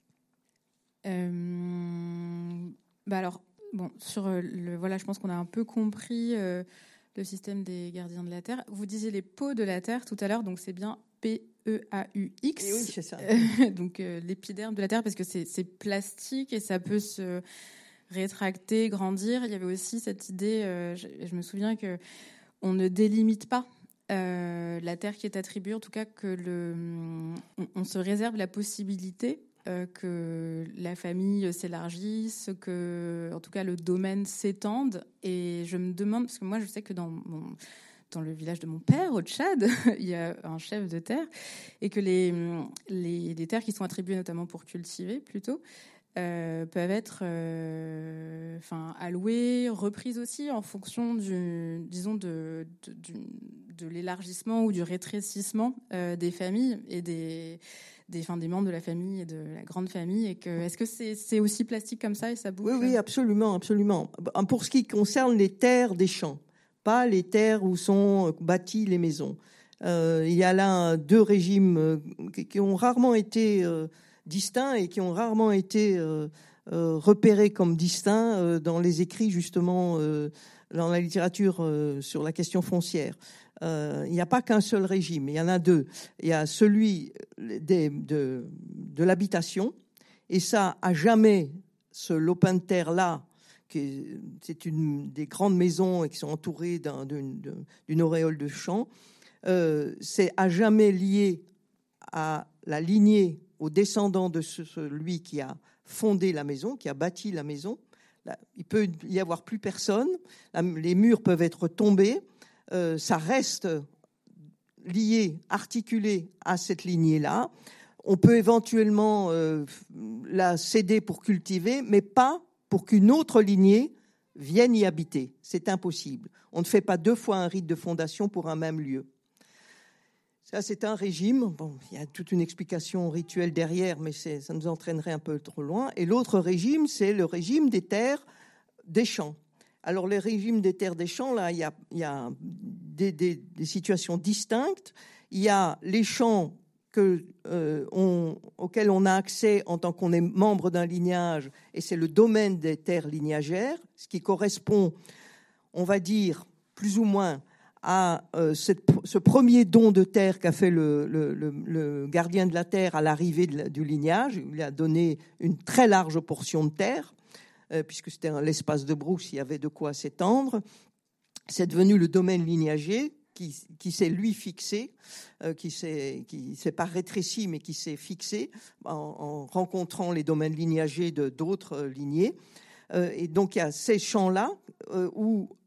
Euh, bah alors, bon, sur le, voilà, je pense qu'on a un peu compris euh, le système des gardiens de la terre. Vous disiez les peaux de la terre tout à l'heure, donc c'est bien P E A U X. Et oui, c'est ça. Euh, donc euh, l'épiderme de la terre, parce que c'est, c'est plastique et ça peut se rétracter, grandir. Il y avait aussi cette idée, euh, je, je me souviens que on ne délimite pas euh, la terre qui est attribuée, en tout cas que le, on, on se réserve la possibilité euh, que la famille s'élargisse, que, en tout cas, le domaine s'étende. Et je me demande, parce que moi, je sais que dans mon dans le village de mon père, au Tchad, il y a un chef de terre, et que les, les, les terres qui sont attribuées notamment pour cultiver, plutôt, euh, peuvent être euh, enfin, allouées, reprises aussi, en fonction du, disons, de, de, du, de l'élargissement ou du rétrécissement euh, des familles et des, des, enfin, des membres de la famille et de la grande famille. Et que, est-ce que c'est, c'est aussi plastique comme ça et ça bouge? Oui, oui, absolument, absolument. Pour ce qui concerne les terres des champs, pas les terres où sont bâties les maisons. Euh, il y a là deux régimes euh, qui, qui ont rarement été euh, distincts et qui ont rarement été euh, euh, repérés comme distincts euh, dans les écrits, justement, euh, dans la littérature euh, sur la question foncière. Euh, il n'y a pas qu'un seul régime, il y en a deux. Il y a celui des, de, de l'habitation, et ça, à jamais, ce lopin de terre-là, c'est une des grandes maisons et qui sont entourées d'un, d'une, d'une auréole de champs, euh, c'est à jamais lié à la lignée, aux descendants de celui qui a fondé la maison, qui a bâti la maison. Là, il peut y avoir plus personne, la, les murs peuvent être tombés, euh, ça reste lié, articulé à cette lignée-là. On peut éventuellement euh, la céder pour cultiver, mais pas pour qu'une autre lignée vienne y habiter. C'est impossible. On ne fait pas deux fois un rite de fondation pour un même lieu. Ça, c'est un régime. Bon, il y a toute une explication rituelle derrière, mais c'est, ça nous entraînerait un peu trop loin. Et l'autre régime, c'est le régime des terres des champs. Alors, les régimes des terres des champs, là, il y a, il y a des, des, des situations distinctes. Il y a les champs que, euh, on, auquel on a accès en tant qu'on est membre d'un lignage, et c'est le domaine des terres lignagères, ce qui correspond, on va dire, plus ou moins à euh, cette, ce premier don de terre qu'a fait le, le, le, le gardien de la terre à l'arrivée de la, du lignage. Il a donné une très large portion de terre, euh, puisque c'était un, l'espace de brousse, il y avait de quoi s'étendre. C'est devenu le domaine lignager, qui, qui s'est lui fixé, euh, qui s'est, qui s'est pas rétréci, mais qui s'est fixé en, en rencontrant les domaines lignagers de d'autres euh, lignées. Euh, et donc il y a ces champs-là euh, où euh,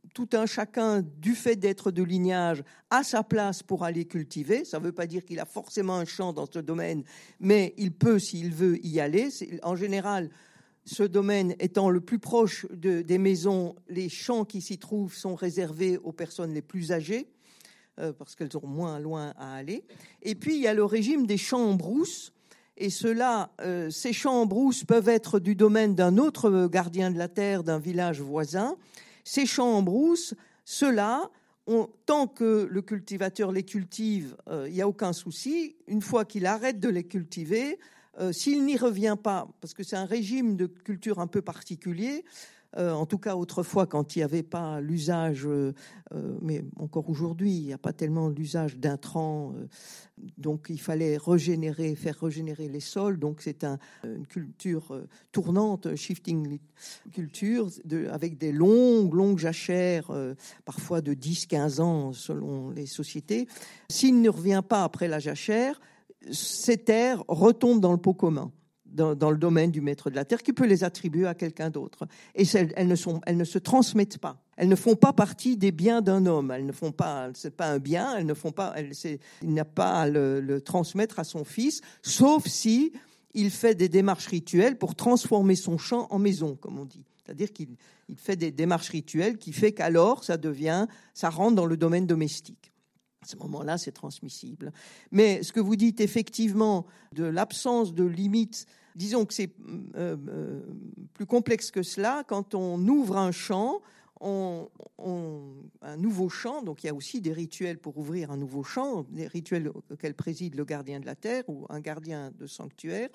tout un chacun, du fait d'être de lignage, a sa place pour aller cultiver. Ça ne veut pas dire qu'il a forcément un champ dans ce domaine, mais il peut, s'il veut, y aller. C'est, en général, ce domaine étant le plus proche de, des maisons, les champs qui s'y trouvent sont réservés aux personnes les plus âgées, euh, parce qu'elles ont moins loin à aller. Et puis, il y a le régime des champs en brousse. Et cela, euh, ces champs en brousse peuvent être du domaine d'un autre gardien de la terre, d'un village voisin. Ces champs en brousse, ceux-là, on, tant que le cultivateur les cultive, il euh, n'y a aucun souci. Une fois qu'il arrête de les cultiver, euh, s'il n'y revient pas, parce que c'est un régime de culture un peu particulier, Euh, en tout cas, autrefois, quand il n'y avait pas l'usage, euh, euh, mais encore aujourd'hui, il n'y a pas tellement l'usage d'intrants. Euh, donc, il fallait régénérer, faire régénérer les sols. Donc, c'est un, une culture euh, tournante, shifting culture, de, avec des longues, longues jachères, euh, parfois de dix à quinze ans selon les sociétés. S'il ne revient pas après la jachère, ces terres retombent dans le pot commun. Dans, dans le domaine du maître de la terre, qui peut les attribuer à quelqu'un d'autre. Et elles, elles, ne sont, elles ne se transmettent pas. Elles ne font pas partie des biens d'un homme. Elles ne font pas, c'est pas un bien. Elles ne font pas. Elles, c'est, il n'a pas à le, le transmettre à son fils, sauf si il fait des démarches rituelles pour transformer son champ en maison, comme on dit. C'est-à-dire qu'il il fait des démarches rituelles qui fait qu'alors ça devient, ça rentre dans le domaine domestique. À ce moment-là, c'est transmissible. Mais ce que vous dites effectivement de l'absence de limites, disons que c'est euh, euh, plus complexe que cela. Quand on ouvre un champ, on, on, un nouveau champ, donc il y a aussi des rituels pour ouvrir un nouveau champ, des rituels auxquels préside le gardien de la terre ou un gardien de sanctuaire.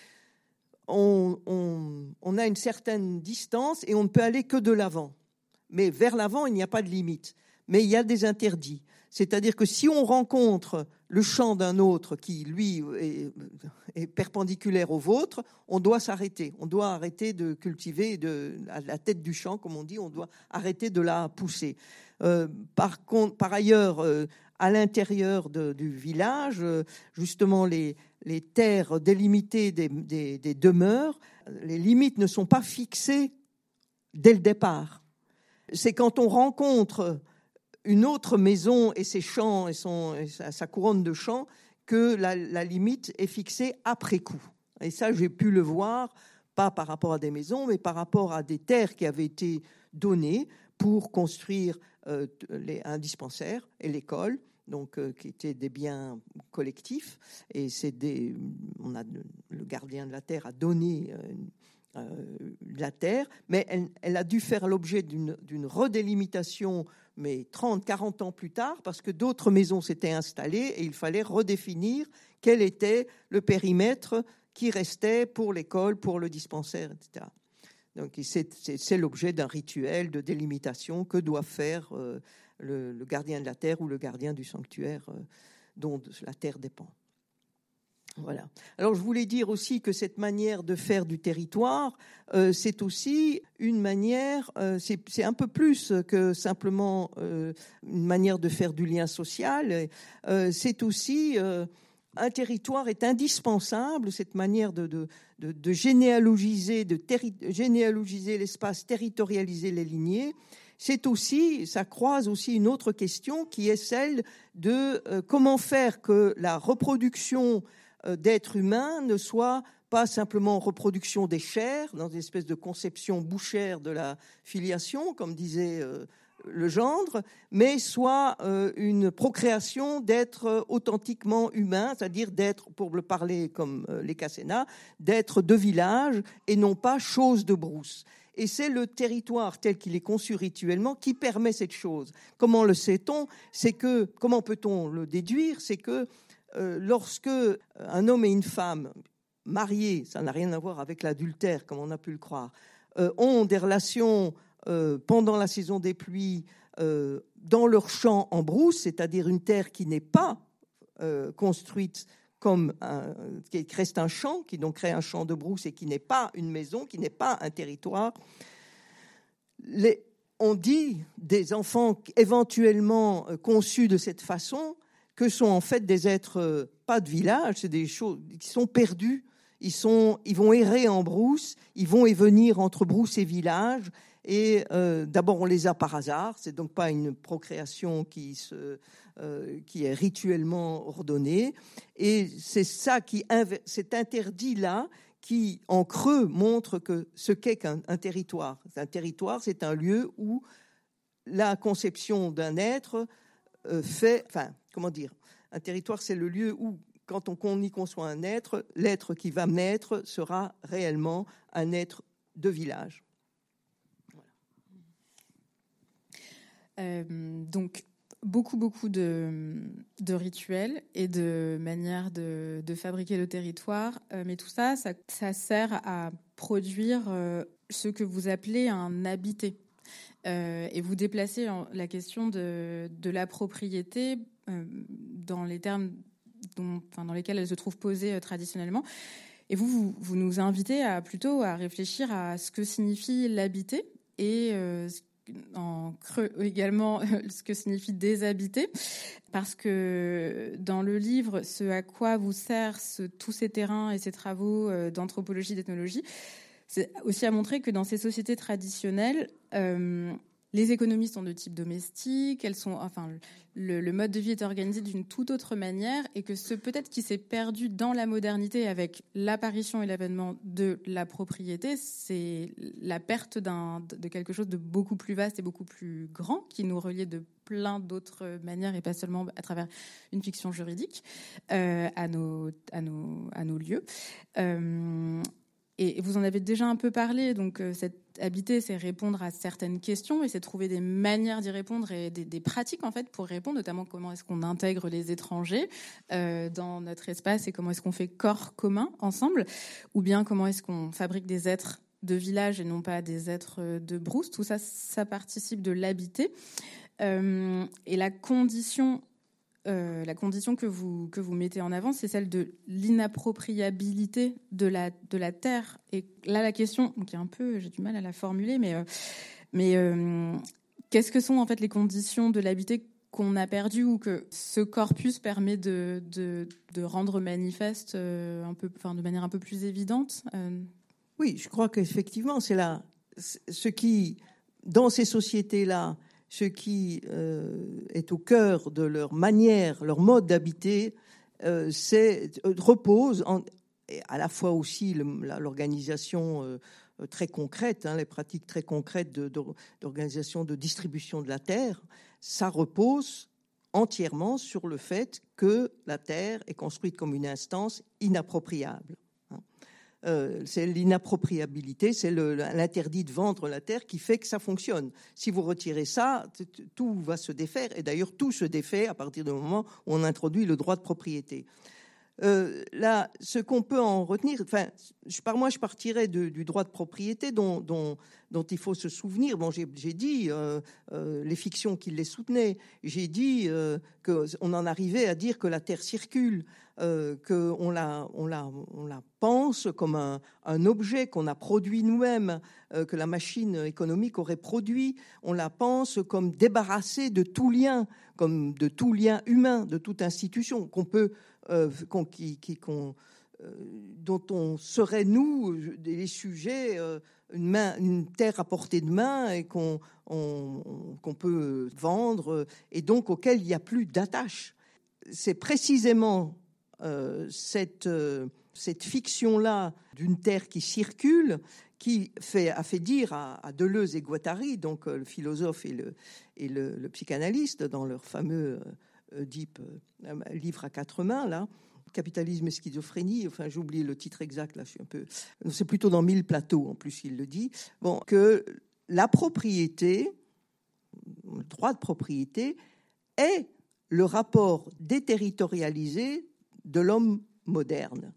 On, on, on a une certaine distance et on ne peut aller que de l'avant. Mais vers l'avant, il n'y a pas de limite. Mais il y a des interdits. C'est-à-dire que si on rencontre le champ d'un autre qui, lui, est, est perpendiculaire au vôtre, on doit s'arrêter. On doit arrêter de cultiver de, à la tête du champ, comme on dit, on doit arrêter de la pousser. Euh, par, contre, par ailleurs, euh, à l'intérieur de, du village, euh, justement, les, les terres délimitées des, des, des demeures, les limites ne sont pas fixées dès le départ. C'est quand on rencontre une autre maison et ses champs et, son, et sa, sa couronne de champs que la, la limite est fixée après coup. Et ça, j'ai pu le voir, pas par rapport à des maisons, mais par rapport à des terres qui avaient été données pour construire euh, les, un dispensaire et l'école, donc euh, qui étaient des biens collectifs. Et c'est des, on a le gardien de la terre a donné euh, euh, la terre, mais elle, elle a dû faire l'objet d'une, d'une redélimitation, mais trente, quarante ans plus tard, parce que d'autres maisons s'étaient installées et il fallait redéfinir quel était le périmètre qui restait pour l'école, pour le dispensaire, et cetera. Donc c'est, c'est, c'est l'objet d'un rituel de délimitation que doit faire euh, le, le gardien de la terre ou le gardien du sanctuaire euh, dont la terre dépend. Voilà. Alors je voulais dire aussi que cette manière de faire du territoire, euh, c'est aussi une manière, euh, c'est, c'est un peu plus que simplement euh, une manière de faire du lien social. Euh, c'est aussi euh, un territoire est indispensable. Cette manière de, de, de, de généalogiser, de terri- généalogiser l'espace, territorialiser les lignées. C'est aussi, ça croise aussi une autre question qui est celle de euh, comment faire que la reproduction d'êtres humains ne soit pas simplement reproduction des chairs, dans une espèce de conception bouchère de la filiation, comme disait euh, le gendre, mais soit euh, une procréation d'êtres authentiquement humains, c'est-à-dire d'êtres, pour le parler comme euh, les Cassénas, d'êtres de village et non pas choses de brousse. Et c'est le territoire tel qu'il est conçu rituellement qui permet cette chose. Comment le sait-on ? C'est que, comment peut-on le déduire ? C'est que Euh, lorsque un homme et une femme mariés, ça n'a rien à voir avec l'adultère comme on a pu le croire, euh, ont des relations euh, pendant la saison des pluies euh, dans leur champ en brousse, c'est-à-dire une terre qui n'est pas euh, construite comme un, qui reste un champ, qui donc crée un champ de brousse et qui n'est pas une maison, qui n'est pas un territoire. Les, on dit des enfants éventuellement conçus de cette façon que sont en fait des êtres, euh, pas de village, c'est des choses qui sont perdus, ils, sont, ils vont errer en brousse, ils vont et venir entre brousse et village, Et euh, d'abord, on les a par hasard. C'est donc pas une procréation qui se, euh, qui est rituellement ordonnée. Et c'est ça qui, cet interdit-là, qui en creux montre que ce qu'est qu'un un territoire. Un territoire, c'est un lieu où la conception d'un être euh, fait, enfin, comment dire, un territoire, c'est le lieu où, quand on, on y conçoit un être, l'être qui va naître sera réellement un être de village. Voilà. Euh, donc, beaucoup, beaucoup de, de rituels et de manières de, de fabriquer le territoire. Euh, mais tout ça, ça, ça sert à produire euh, ce que vous appelez un habité. Euh, et vous déplacez la question de, de la propriété euh, dans les termes dont, enfin, dans lesquels elle se trouve posée euh, traditionnellement. Et vous, vous, vous nous invitez à, plutôt à réfléchir à ce que signifie l'habiter et euh, en creux également ce que signifie déshabiter, parce que dans le livre, ce à quoi vous servent ce, tous ces terrains et ces travaux euh, d'anthropologie, d'ethnologie, c'est aussi à montrer que dans ces sociétés traditionnelles, euh, les économies sont de type domestique, elles sont, enfin, le, le mode de vie est organisé d'une toute autre manière, et que ce peut-être qui s'est perdu dans la modernité avec l'apparition et l'avènement de la propriété, c'est la perte d'un, de quelque chose de beaucoup plus vaste et beaucoup plus grand qui nous reliait de plein d'autres manières et pas seulement à travers une fiction juridique euh, à nos, à nos, à nos lieux. Euh, Et vous en avez déjà un peu parlé, donc euh, cette habiter, c'est répondre à certaines questions et c'est trouver des manières d'y répondre et des, des pratiques en fait pour répondre, notamment comment est-ce qu'on intègre les étrangers euh, dans notre espace et comment est-ce qu'on fait corps commun ensemble, ou bien comment est-ce qu'on fabrique des êtres de village et non pas des êtres de brousse. Tout ça, ça participe de l'habiter. Euh, et la condition... Euh, la condition que vous, que vous mettez en avant, c'est celle de l'inappropriabilité de la, de la terre. Et là, la question, donc, est un peu, j'ai du mal à la formuler, mais, euh, mais euh, qu'est-ce que sont en fait les conditions de l'habiter qu'on a perdu ou que ce corpus permet de, de, de rendre manifeste euh, un peu, enfin, de manière un peu plus évidente euh... Oui, je crois qu'effectivement, c'est là ce qui, dans ces sociétés-là, ce qui euh, est au cœur de leur manière, leur mode d'habiter, euh, c'est, euh, repose en, et à la fois aussi le, la, l'organisation euh, très concrète, hein, les pratiques très concrètes de, de, d'organisation de distribution de la terre, ça repose entièrement sur le fait que la terre est construite comme une instance inappropriable. Euh, c'est l'inappropriabilité, c'est le, l'interdit de vendre la terre qui fait que ça fonctionne. Si vous retirez ça, t- t- tout va se défaire. Et d'ailleurs, tout se défait à partir du moment où on introduit le droit de propriété. Euh, là, ce qu'on peut en retenir, enfin, je, par moi, je partirais de, du droit de propriété dont, dont, dont il faut se souvenir. Bon, j'ai, j'ai dit euh, euh, les fictions qui les soutenaient. J'ai dit euh, qu'on en arrivait à dire que la terre circule, euh, qu'on la, on la, on la pense comme un, un objet qu'on a produit nous-mêmes, euh, que la machine économique aurait produit. On la pense comme débarrassée de tout lien, comme de tout lien humain, de toute institution qu'on peut Euh, qu'on, qui, qui, qu'on, euh, dont on serait, nous, les sujets, euh, une, main, une terre à portée de main et qu'on, on, qu'on peut vendre et donc auquel il n'y a plus d'attache. C'est précisément euh, cette, euh, cette fiction-là d'une terre qui circule qui fait, a fait dire à, à Deleuze et Guattari, donc euh, le philosophe et le, et le, le psychanalyste, dans leur fameux... Euh, Deep, euh, livre à quatre mains, là, Capitalisme et schizophrénie, enfin j'ai oublié le titre exact, là je suis un peu... C'est plutôt dans Mille plateaux, en plus il le dit, bon, que la propriété, le droit de propriété, est le rapport déterritorialisé de l'homme moderne.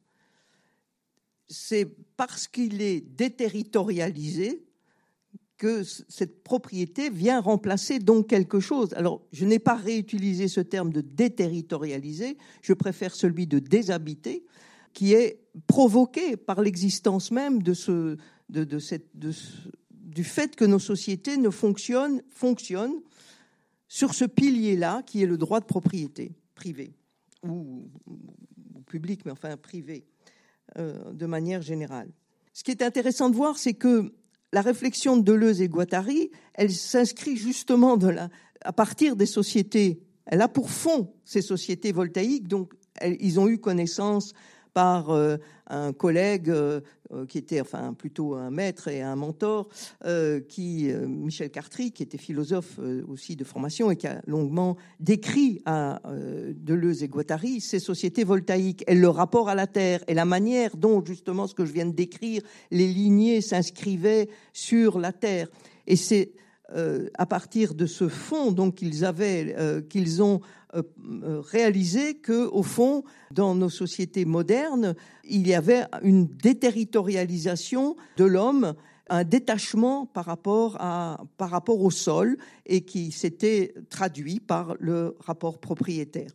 C'est parce qu'il est déterritorialisé que cette propriété vient remplacer donc quelque chose. Alors, je n'ai pas réutilisé ce terme de déterritorialiser, je préfère celui de déshabiter, qui est provoqué par l'existence même de ce, de, de cette, de ce, du fait que nos sociétés ne fonctionnent, fonctionnent sur ce pilier-là, qui est le droit de propriété privée, ou, ou public, mais enfin privé, euh, de manière générale. Ce qui est intéressant de voir, c'est que la réflexion de Deleuze et Guattari, elle s'inscrit justement de la, à partir des sociétés. Elle a pour fond ces sociétés voltaïques, donc elles, ils ont eu connaissance par euh, un collègue euh, qui était, enfin plutôt un maître et un mentor, euh, qui euh, Michel Cartry, qui était philosophe euh, aussi de formation et qui a longuement décrit à euh, Deleuze et Guattari ces sociétés voltaïques et le rapport à la terre et la manière dont justement ce que je viens de décrire, les lignées s'inscrivaient sur la terre. Et c'est euh, à partir de ce fond donc qu'ils avaient, euh, qu'ils ont euh, réalisé que au fond, dans nos sociétés modernes, il y avait une déterritorialisation de l'homme, un détachement par rapport à par rapport au sol, et qui s'était traduit par le rapport propriétaire.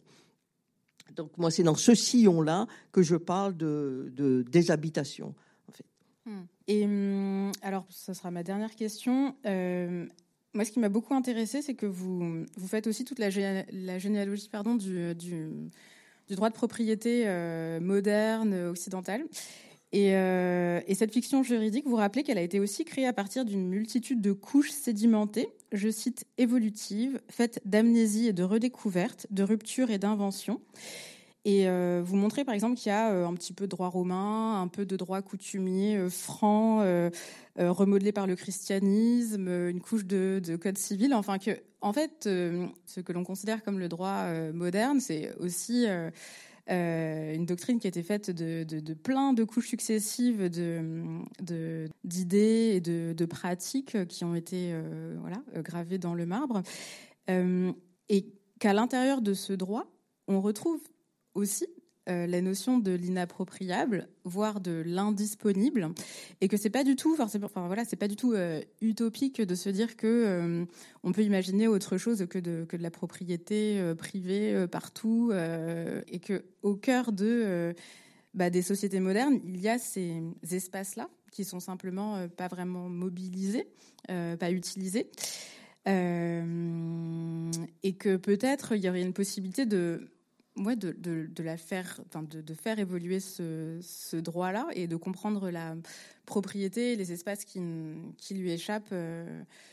Donc moi, c'est dans ce sillon-là que je parle de, de déshabitation, en fait. Et alors, ça sera ma dernière question. Euh, moi, ce qui m'a beaucoup intéressée, c'est que vous, vous faites aussi toute la, géné- la généalogie pardon, du, du, du droit de propriété euh, moderne, occidental. Et, euh, et cette fiction juridique, vous rappelez qu'elle a été aussi créée à partir d'une multitude de couches sédimentées, je cite, évolutives, faites d'amnésie et de redécouverte, de rupture et d'invention. Et euh, vous montrez par exemple qu'il y a euh, un petit peu de droit romain, un peu de droit coutumier, euh, franc, euh, euh, remodelé par le christianisme, euh, une couche de, de code civil. Enfin que, en fait, euh, ce que l'on considère comme le droit euh, moderne, c'est aussi euh, euh, une doctrine qui a été faite de, de, de plein de couches successives de, de, d'idées et de, de pratiques qui ont été euh, voilà, gravées dans le marbre. Euh, et qu'à l'intérieur de ce droit, on retrouve aussi euh, la notion de l'inappropriable, voire de l'indisponible, et que c'est pas du tout forcément, enfin voilà, c'est pas du tout euh, utopique de se dire que euh, on peut imaginer autre chose que de que de la propriété euh, privée euh, partout, euh, et que au cœur de euh, bah, des sociétés modernes, il y a ces espaces-là qui sont simplement euh, pas vraiment mobilisés, euh, pas utilisés, euh, et que peut-être il y aurait une possibilité de Ouais, de, de, de la faire, enfin de, de faire évoluer ce, ce droit-là et de comprendre la propriété, les espaces qui, qui lui échappent, euh,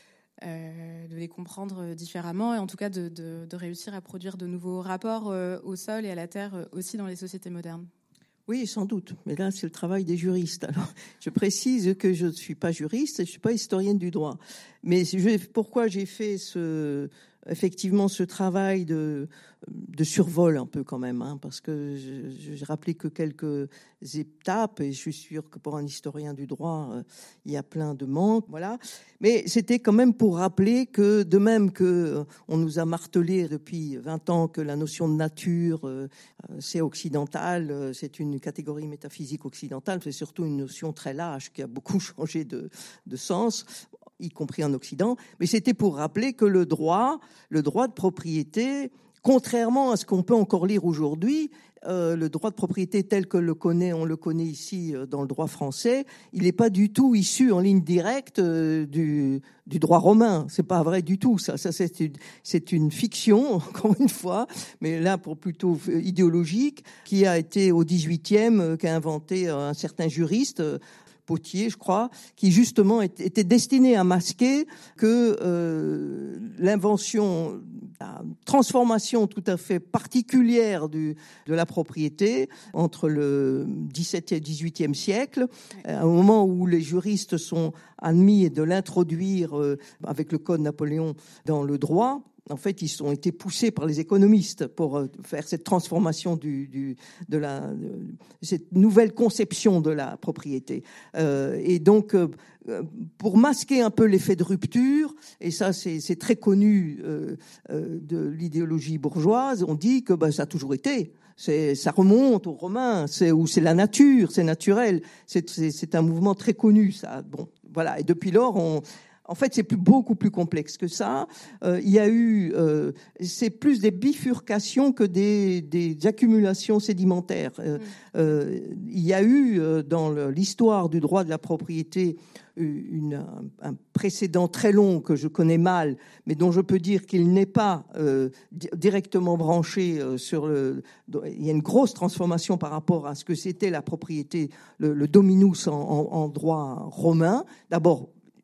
euh, de les comprendre différemment et en tout cas de, de, de réussir à produire de nouveaux rapports euh, au sol et à la terre euh, aussi dans les sociétés modernes. Oui, sans doute. Mais là, c'est le travail des juristes. Alors, je précise que je ne suis pas juriste, je ne suis pas historienne du droit. Mais je, pourquoi j'ai fait ce, effectivement ce travail de, de survol un peu quand même, hein, parce que je, j'ai rappelé que quelques étapes, et je suis sûre que pour un historien du droit, euh, il y a plein de manques, voilà. Mais c'était quand même pour rappeler que, de même que euh, on nous a martelé depuis vingt ans que la notion de nature, euh, c'est occidental, euh, c'est une catégorie métaphysique occidentale, c'est surtout une notion très lâche qui a beaucoup changé de, de sens, y compris en Occident, mais c'était pour rappeler que le droit, le droit de propriété, contrairement à ce qu'on peut encore lire aujourd'hui, euh, le droit de propriété tel que le connaît, on le connaît ici euh, dans le droit français, il n'est pas du tout issu en ligne directe euh, du, du droit romain. C'est pas vrai du tout. Ça, ça c'est une, c'est une fiction, encore une fois, mais là pour plutôt idéologique, qui a été au dix-huitième, euh, qu'a inventé un certain juriste. Euh, Potier, je crois, qui justement était destiné à masquer que euh, l'invention, la transformation tout à fait particulière du, de la propriété entre le dix-septième et dix-huitième siècle, à un moment où les juristes sont admis de l'introduire euh, avec le Code Napoléon dans le droit. En fait, ils ont été poussés par les économistes pour faire cette transformation du, du, de la, de, cette nouvelle conception de la propriété. Euh, et donc, euh, pour masquer un peu l'effet de rupture, et ça, c'est, c'est très connu euh, euh, de l'idéologie bourgeoise, on dit que ben, ça a toujours été. C'est, ça remonte aux Romains, c'est, où c'est la nature, c'est naturel. C'est, c'est, c'est un mouvement très connu, ça. Bon, voilà. Et depuis lors, on En fait, c'est plus, beaucoup plus complexe que ça. Euh, il y a eu, euh, c'est plus des bifurcations que des, des accumulations sédimentaires. Euh, mmh. euh, il y a eu euh, dans le, l'histoire du droit de la propriété une, un, un précédent très long que je connais mal, mais dont je peux dire qu'il n'est pas euh, di- directement branché euh, sur le. Il y a une grosse transformation par rapport à ce que c'était la propriété, le, le dominus en, en, en droit romain. D'abord,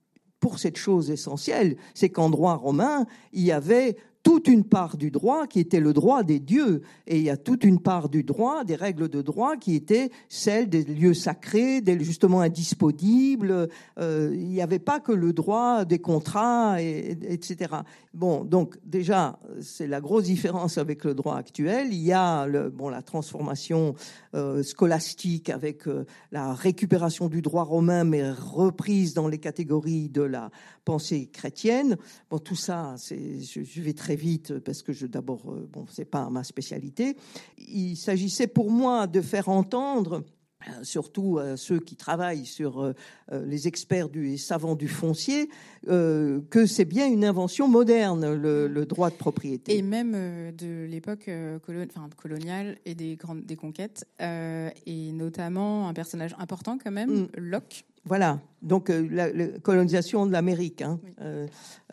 pour cette chose essentielle, c'est qu'en droit romain, il y avait toute une part du droit qui était le droit des dieux, et il y a toute une part du droit, des règles de droit qui étaient celles des lieux sacrés, des justement indisponibles. Euh, il n'y avait pas que le droit des contrats, et, et cetera. Bon, donc déjà, c'est la grosse différence avec le droit actuel. Il y a le, bon, la transformation euh, scolastique avec euh, la récupération du droit romain, mais reprise dans les catégories de la pensée chrétienne. Bon, tout ça, c'est, je, je vais très vite parce que je d'abord, euh, bon, c'est pas ma spécialité. Il s'agissait pour moi de faire entendre, euh, surtout euh, ceux qui travaillent sur euh, les experts du et savants du foncier, euh, que c'est bien une invention moderne, le, le droit de propriété. Et même euh, de l'époque euh, colon, enfin, coloniale et des grandes des conquêtes, euh, et notamment un personnage important quand même, mm. Locke. Voilà, donc euh, la, la colonisation de l'Amérique. Hein. Oui. Euh,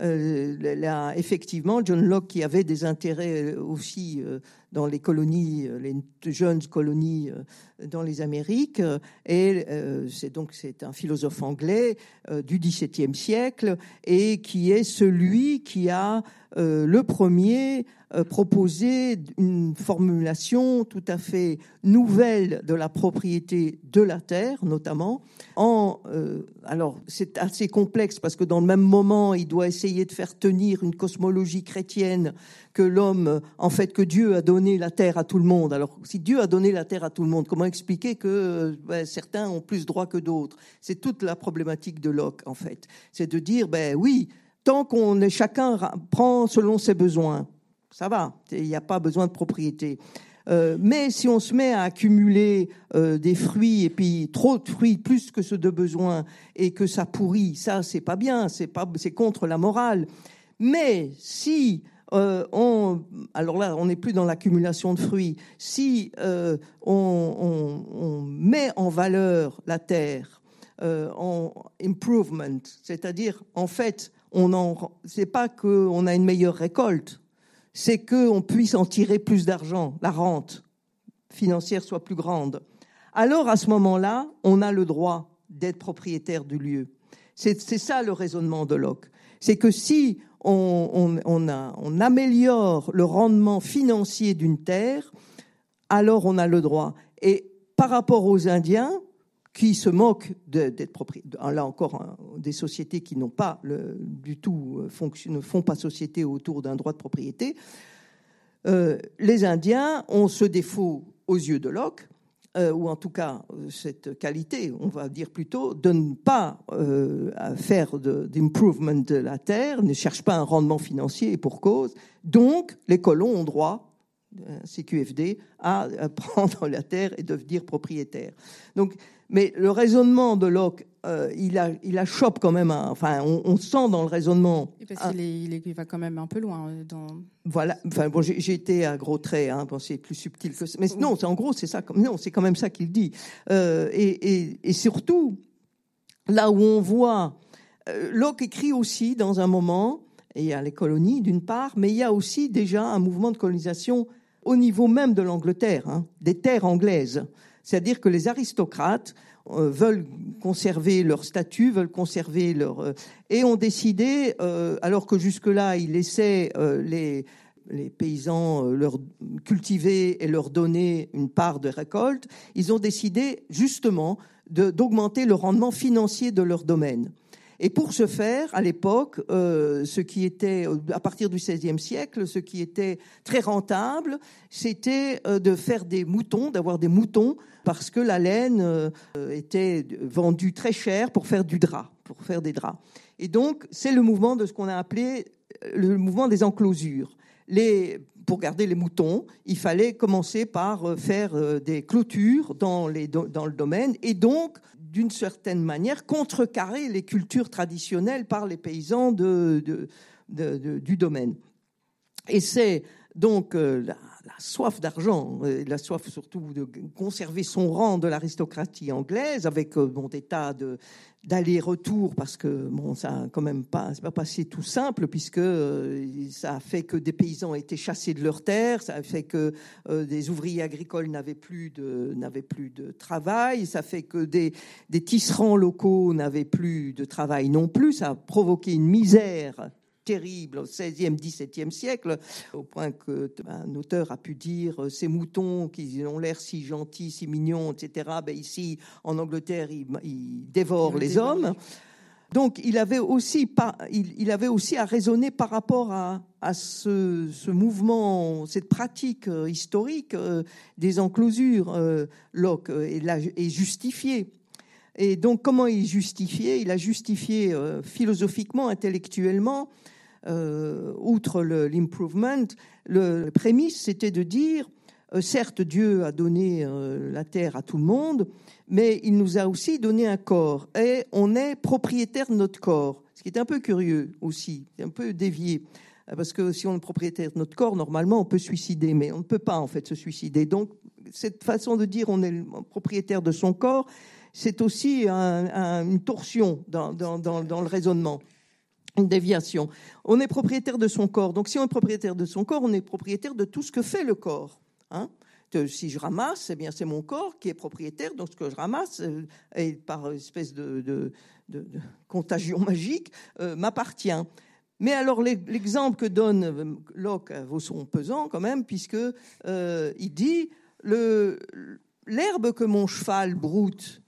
euh, là, effectivement, John Locke, qui avait des intérêts aussi euh, dans les colonies, les jeunes colonies euh, dans les Amériques, euh, et euh, c'est donc c'est un philosophe anglais euh, du dix-septième siècle et qui est celui qui a euh, le premier euh, proposé une formulation tout à fait nouvelle de la propriété de la terre, notamment. En, euh, alors, c'est assez complexe parce que dans le même moment, il doit essayer de faire tenir une cosmologie chrétienne que l'homme, en fait, que Dieu a donné la terre à tout le monde. Alors, si Dieu a donné la terre à tout le monde, comment expliquer que euh, ben, certains ont plus droit que d'autres? C'est toute la problématique de Locke, en fait. C'est de dire, ben oui, tant qu'on est, chacun prend selon ses besoins, ça va, il n'y a pas besoin de propriété. Euh, mais si on se met à accumuler euh, des fruits et puis trop de fruits, plus que ceux de besoin, et que ça pourrit, ça c'est pas bien, c'est pas, c'est contre la morale. Mais si euh, on, alors là on n'est plus dans l'accumulation de fruits, si euh, on, on, on met en valeur la terre euh, en improvement, c'est-à-dire en fait on en, c'est pas qu'on a une meilleure récolte, c'est qu'on puisse en tirer plus d'argent, la rente financière soit plus grande. Alors, à ce moment-là, on a le droit d'être propriétaire du lieu. C'est, c'est ça le raisonnement de Locke. C'est que si on, on, on, a, on améliore le rendement financier d'une terre, alors on a le droit. Et par rapport aux Indiens, qui se moquent de, d'être propriétaires. Là encore, hein, des sociétés qui n'ont pas le, du tout ne font pas société autour d'un droit de propriété. Euh, les Indiens ont ce défaut aux yeux de Locke, euh, ou en tout cas cette qualité, on va dire plutôt, de ne pas euh, faire de, d'improvement de la terre, ne cherchent pas un rendement financier et pour cause. Donc, les colons ont droit, C Q F D, à, à prendre la terre et devenir propriétaire. Donc, mais le raisonnement de Locke, euh, il a, il a chope quand même. Un, enfin, on, on sent dans le raisonnement. Et parce un, qu'il est, il, est, il va quand même un peu loin dans. Voilà. Enfin bon, j'ai, j'ai été à gros traits. Hein, bon, c'est plus subtil que ça. Mais non, c'est en gros, c'est ça. Non, c'est quand même ça qu'il dit. Euh, et, et, et surtout, là où on voit, euh, Locke écrit aussi dans un moment. Et il y a les colonies d'une part, mais il y a aussi déjà un mouvement de colonisation au niveau même de l'Angleterre, hein, des terres anglaises. C'est-à-dire que les aristocrates euh, veulent conserver leur statut, veulent conserver leur... Euh, et ont décidé, euh, alors que jusque-là, ils laissaient euh, les, les paysans euh, leur cultiver et leur donner une part de récolte, ils ont décidé justement de, d'augmenter le rendement financier de leur domaine. Et pour ce faire, à l'époque, euh, ce qui était, à partir du seizième siècle, ce qui était très rentable, c'était euh, de faire des moutons, d'avoir des moutons, parce que la laine euh, était vendue très cher pour faire du drap, pour faire des draps. Et donc, c'est le mouvement de ce qu'on a appelé le mouvement des enclosures. Les, pour garder les moutons, il fallait commencer par faire des clôtures dans, les, dans le domaine, et donc, d'une certaine manière, contrecarrer les cultures traditionnelles par les paysans de, de, de, de, du domaine. Et c'est Donc euh, la, la soif d'argent, euh, la soif surtout de conserver son rang de l'aristocratie anglaise, avec euh, bon, des tas de d'aller-retour, parce que bon, ça a quand même pas, c'est pas passé tout simple, puisque euh, ça a fait que des paysans étaient chassés de leurs terres, ça a fait que euh, des ouvriers agricoles n'avaient plus de n'avaient plus de travail, ça a fait que des des tisserands locaux n'avaient plus de travail non plus, ça a provoqué une misère terrible au seizième, dix-septième siècle, au point qu'un auteur a pu dire ces moutons qui ont l'air si gentils, si mignons, et cetera. Ben ici, en Angleterre, ils, ils dévorent les hommes. Donc, il avait aussi pas, il, il avait aussi à raisonner par rapport à, à ce, ce mouvement, cette pratique euh, historique euh, des enclosures. Euh, Locke euh, et, la, et justifié. Et donc, comment il justifiait ? Il a justifié euh, philosophiquement, intellectuellement. Euh, outre le, l'improvement, le, le prémisse, c'était de dire, euh, certes, Dieu a donné euh, la terre à tout le monde, mais il nous a aussi donné un corps, et on est propriétaire de notre corps, ce qui est un peu curieux aussi, un peu dévié, parce que si on est propriétaire de notre corps, normalement, on peut se suicider, mais on ne peut pas en fait se suicider. Donc, cette façon de dire on est propriétaire de son corps, c'est aussi un, un, une torsion dans, dans, dans, dans le raisonnement. Une déviation. On est propriétaire de son corps. Donc, si on est propriétaire de son corps, on est propriétaire de tout ce que fait le corps. Hein, de, si je ramasse, eh bien, c'est mon corps qui est propriétaire. Donc, ce que je ramasse, euh, et par espèce de, de, de, de contagion magique, euh, m'appartient. Mais alors, l'exemple que donne Locke vaut son pesant quand même, puisque euh, il dit le, l'herbe que mon cheval broute,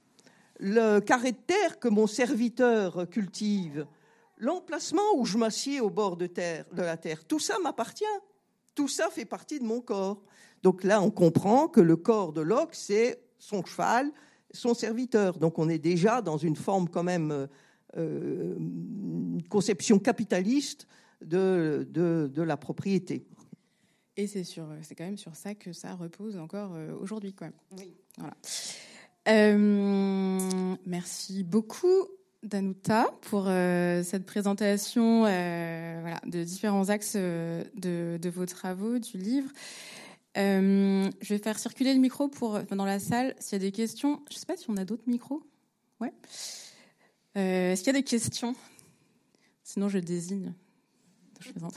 le carré de terre que mon serviteur cultive, l'emplacement où je m'assieds au bord de, terre, de la terre, tout ça m'appartient. Tout ça fait partie de mon corps. Donc là, on comprend que le corps de Locke, c'est son cheval, son serviteur. Donc on est déjà dans une forme quand même, euh, une conception capitaliste de, de, de la propriété. Et c'est, sur, c'est quand même sur ça que ça repose encore euh, aujourd'hui, quoi. Oui. Voilà. Euh, merci beaucoup, Danuta, pour euh, cette présentation euh, voilà, de différents axes euh, de, de vos travaux, du livre. Euh, je vais faire circuler le micro pour, enfin, dans la salle s'il y a des questions. Je ne sais pas si on a d'autres micros. Ouais. Euh, est-ce qu'il y a des questions ? Sinon, je désigne. Je plaisante.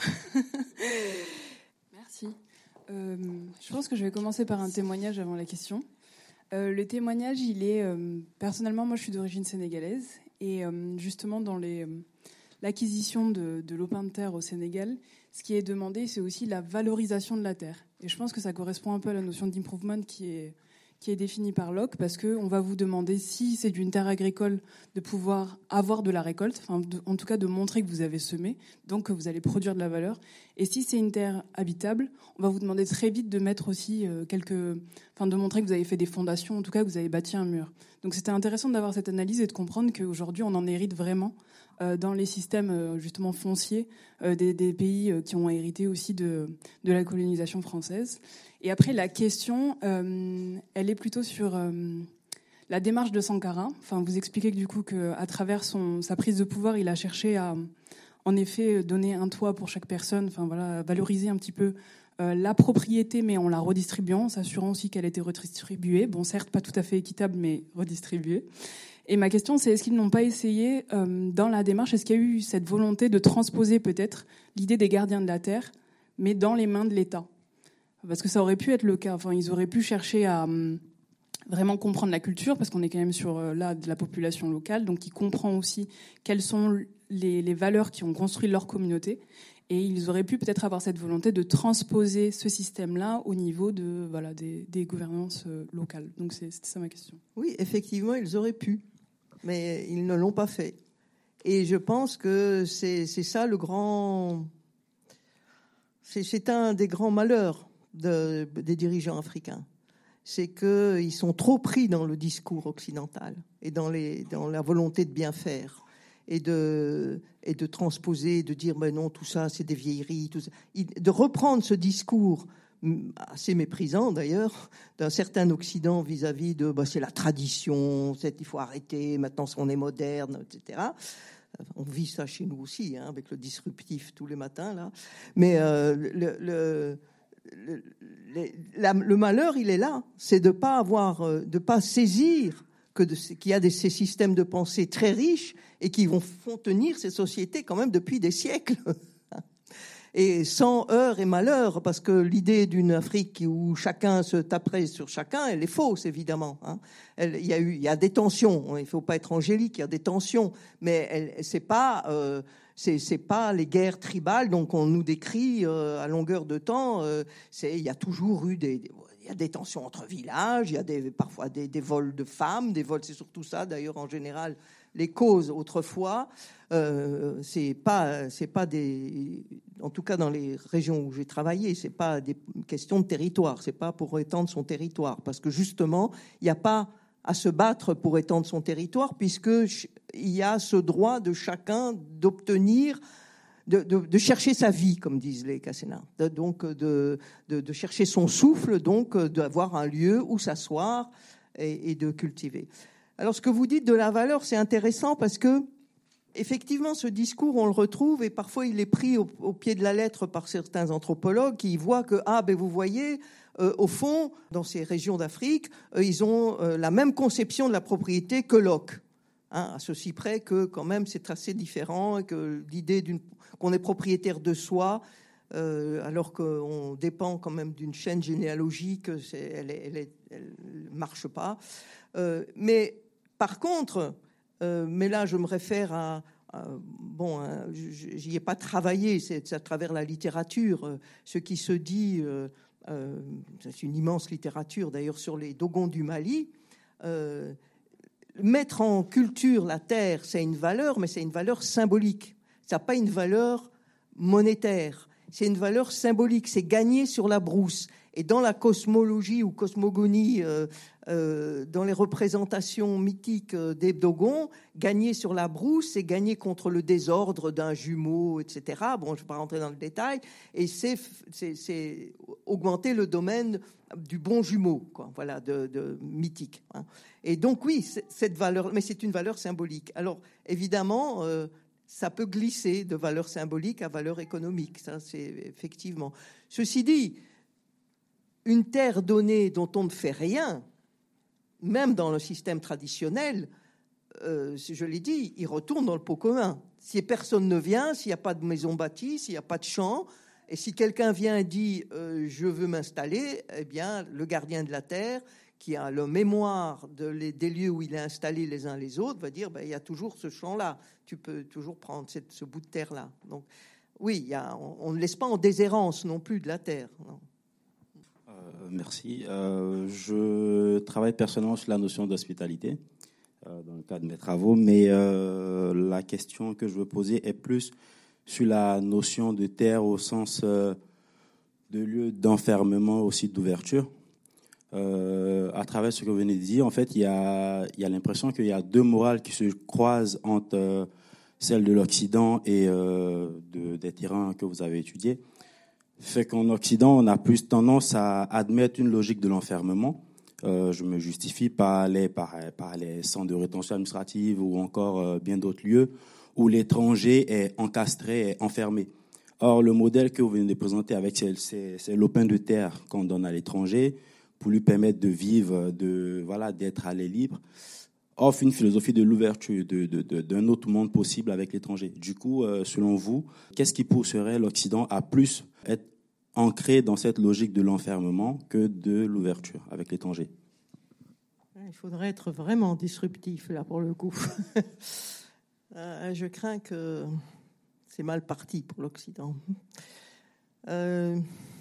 Merci. Euh, je pense que je vais commencer par un témoignage avant la question. Euh, le témoignage, il est... Euh, personnellement, moi, je suis d'origine sénégalaise. Et euh, justement, dans les, euh, l'acquisition de, de lopin de terre au Sénégal, ce qui est demandé, c'est aussi la valorisation de la terre. Et je pense que ça correspond un peu à la notion d'improvement qui est, qui est définie par Locke, parce qu'on va vous demander, si c'est d'une terre agricole, de pouvoir avoir de la récolte, enfin, de, en tout cas de montrer que vous avez semé, donc que vous allez produire de la valeur. Et si c'est une terre habitable, on va vous demander très vite de mettre aussi euh, quelques... Enfin, de montrer que vous avez fait des fondations, en tout cas que vous avez bâti un mur. Donc c'était intéressant d'avoir cette analyse et de comprendre qu'aujourd'hui, on en hérite vraiment euh, dans les systèmes euh, justement fonciers euh, des, des pays euh, qui ont hérité aussi de, de la colonisation française. Et après, la question, euh, elle est plutôt sur euh, la démarche de Sankara. Enfin, vous expliquez que du coup, qu'à travers son, sa prise de pouvoir, il a cherché à, en effet, donner un toit pour chaque personne, enfin voilà, valoriser un petit peu Euh, la propriété, mais en la redistribuant, en s'assurant aussi qu'elle était redistribuée. Bon, certes, pas tout à fait équitable, mais redistribuée. Et ma question, c'est est-ce qu'ils n'ont pas essayé, euh, dans la démarche, est-ce qu'il y a eu cette volonté de transposer peut-être l'idée des gardiens de la terre, mais dans les mains de l'État ? Parce que ça aurait pu être le cas. Enfin, ils auraient pu chercher à hum, vraiment comprendre la culture, parce qu'on est quand même sur euh, là de la population locale, donc qui comprend aussi quelles sont les, les valeurs qui ont construit leur communauté. Et ils auraient pu peut-être avoir cette volonté de transposer ce système-là au niveau de, voilà, des, des gouvernances euh, locales. Donc c'est, c'était ça ma question. Oui, effectivement, ils auraient pu, mais ils ne l'ont pas fait. Et je pense que c'est, c'est ça le grand... C'est, c'est un des grands malheurs de, des dirigeants africains. C'est qu'ils sont trop pris dans le discours occidental et dans, les, dans la volonté de bien faire. Et de, et de transposer, de dire ben non, tout ça, c'est des vieilleries, tout ça. De reprendre ce discours assez méprisant d'ailleurs d'un certain Occident vis-à-vis de ben, c'est la tradition, c'est, il faut arrêter, maintenant on est moderne, et cetera. On vit ça chez nous aussi, hein, avec le disruptif tous les matins là. Mais euh, le, le, le, le, la, le malheur, il est là, c'est de pas avoir, de pas saisir que de, qu'il y a des, ces systèmes de pensée très riches et qui vont font tenir ces sociétés quand même depuis des siècles. Et sans heurts et malheurs, parce que l'idée d'une Afrique où chacun se taperait sur chacun, elle est fausse, évidemment. Hein. Elle, il y a eu, il y a des tensions. Il ne faut pas être angélique, il y a des tensions, mais elle, c'est pas, euh, c'est, c'est pas les guerres tribales. Donc on nous décrit euh, à longueur de temps. Euh, c'est, il y a toujours eu des, des il y a des tensions entre villages, il y a des, parfois des, des vols de femmes, des vols, c'est surtout ça d'ailleurs en général, les causes autrefois. Euh, c'est pas, c'est pas des, en tout cas dans les régions où j'ai travaillé, c'est pas des questions de territoire, c'est pas pour étendre son territoire, parce que justement, il n'y a pas à se battre pour étendre son territoire, puisque il y a ce droit de chacun d'obtenir. De, de, de chercher sa vie, comme disent les Cassénins, de, donc de, de, de chercher son souffle, donc d'avoir un lieu où s'asseoir et, et de cultiver. Alors, ce que vous dites de la valeur, c'est intéressant parce que, effectivement, ce discours, on le retrouve et parfois il est pris au, au pied de la lettre par certains anthropologues qui voient que, ah, ben vous voyez, euh, au fond, dans ces régions d'Afrique, euh, ils ont euh, la même conception de la propriété que Locke. Hein, à ceci près que, quand même, c'est assez différent et que l'idée d'une qu'on est propriétaire de soi, euh, alors qu'on dépend quand même d'une chaîne généalogique, c'est, elle, est, elle, est, elle marche pas. Euh, mais par contre, euh, mais là je me réfère à, à bon, hein, j'y ai pas travaillé, c'est à travers la littérature, euh, ce qui se dit, euh, euh, c'est une immense littérature d'ailleurs sur les Dogons du Mali. Euh, mettre en culture la terre, c'est une valeur, mais c'est une valeur symbolique. Ça n'a pas une valeur monétaire, c'est une valeur symbolique, c'est gagner sur la brousse. Et dans la cosmologie ou cosmogonie, euh, euh, dans les représentations mythiques des Dogons, gagner sur la brousse, c'est gagner contre le désordre d'un jumeau, et cetera. Bon, je ne vais pas rentrer dans le détail. Et c'est, c'est, c'est augmenter le domaine du bon jumeau, quoi, voilà, de, de mythique. Hein. Et donc oui, cette valeur, mais c'est une valeur symbolique. Alors évidemment. Euh, Ça peut glisser de valeur symbolique à valeur économique, ça c'est effectivement. Ceci dit, une terre donnée dont on ne fait rien, même dans le système traditionnel, euh, je l'ai dit, il retourne dans le pot commun. Si personne ne vient, s'il n'y a pas de maison bâtie, s'il n'y a pas de champ, et si quelqu'un vient et dit euh, je veux m'installer, eh bien le gardien de la terre, qui a la mémoire de les, des lieux où il est installé les uns les autres, va dire ben, il y a toujours ce champ-là, tu peux toujours prendre cette, ce bout de terre-là. Donc, oui, il y a, on, on ne laisse pas en déshérence non plus de la terre. Non. Euh, merci. Euh, je travaille personnellement sur la notion d'hospitalité euh, dans le cadre de mes travaux, mais euh, la question que je veux poser est plus sur la notion de terre au sens euh, de lieu d'enfermement, aussi d'ouverture. Euh, à travers ce que vous venez de dire, en fait, il y a, il y a l'impression qu'il y a deux morales qui se croisent entre euh, celle de l'Occident et euh, de, des terrains que vous avez étudiés. Fait qu'en Occident, on a plus tendance à admettre une logique de l'enfermement. Euh, je me justifie par les, par, par les centres de rétention administrative ou encore euh, bien d'autres lieux où l'étranger est encastré, est enfermé. Or, le modèle que vous venez de présenter avec c'est, c'est, c'est l'opin de terre qu'on donne à l'étranger pour lui permettre de vivre, de voilà, d'être à l'air libre, offre une philosophie de l'ouverture, de, de, de, d'un autre monde possible avec l'étranger. Du coup, euh, selon vous, qu'est-ce qui pousserait l'Occident à plus être ancré dans cette logique de l'enfermement que de l'ouverture avec l'étranger? Il faudrait être vraiment disruptif, là, pour le coup. euh, je crains que c'est mal parti pour l'Occident. Euh...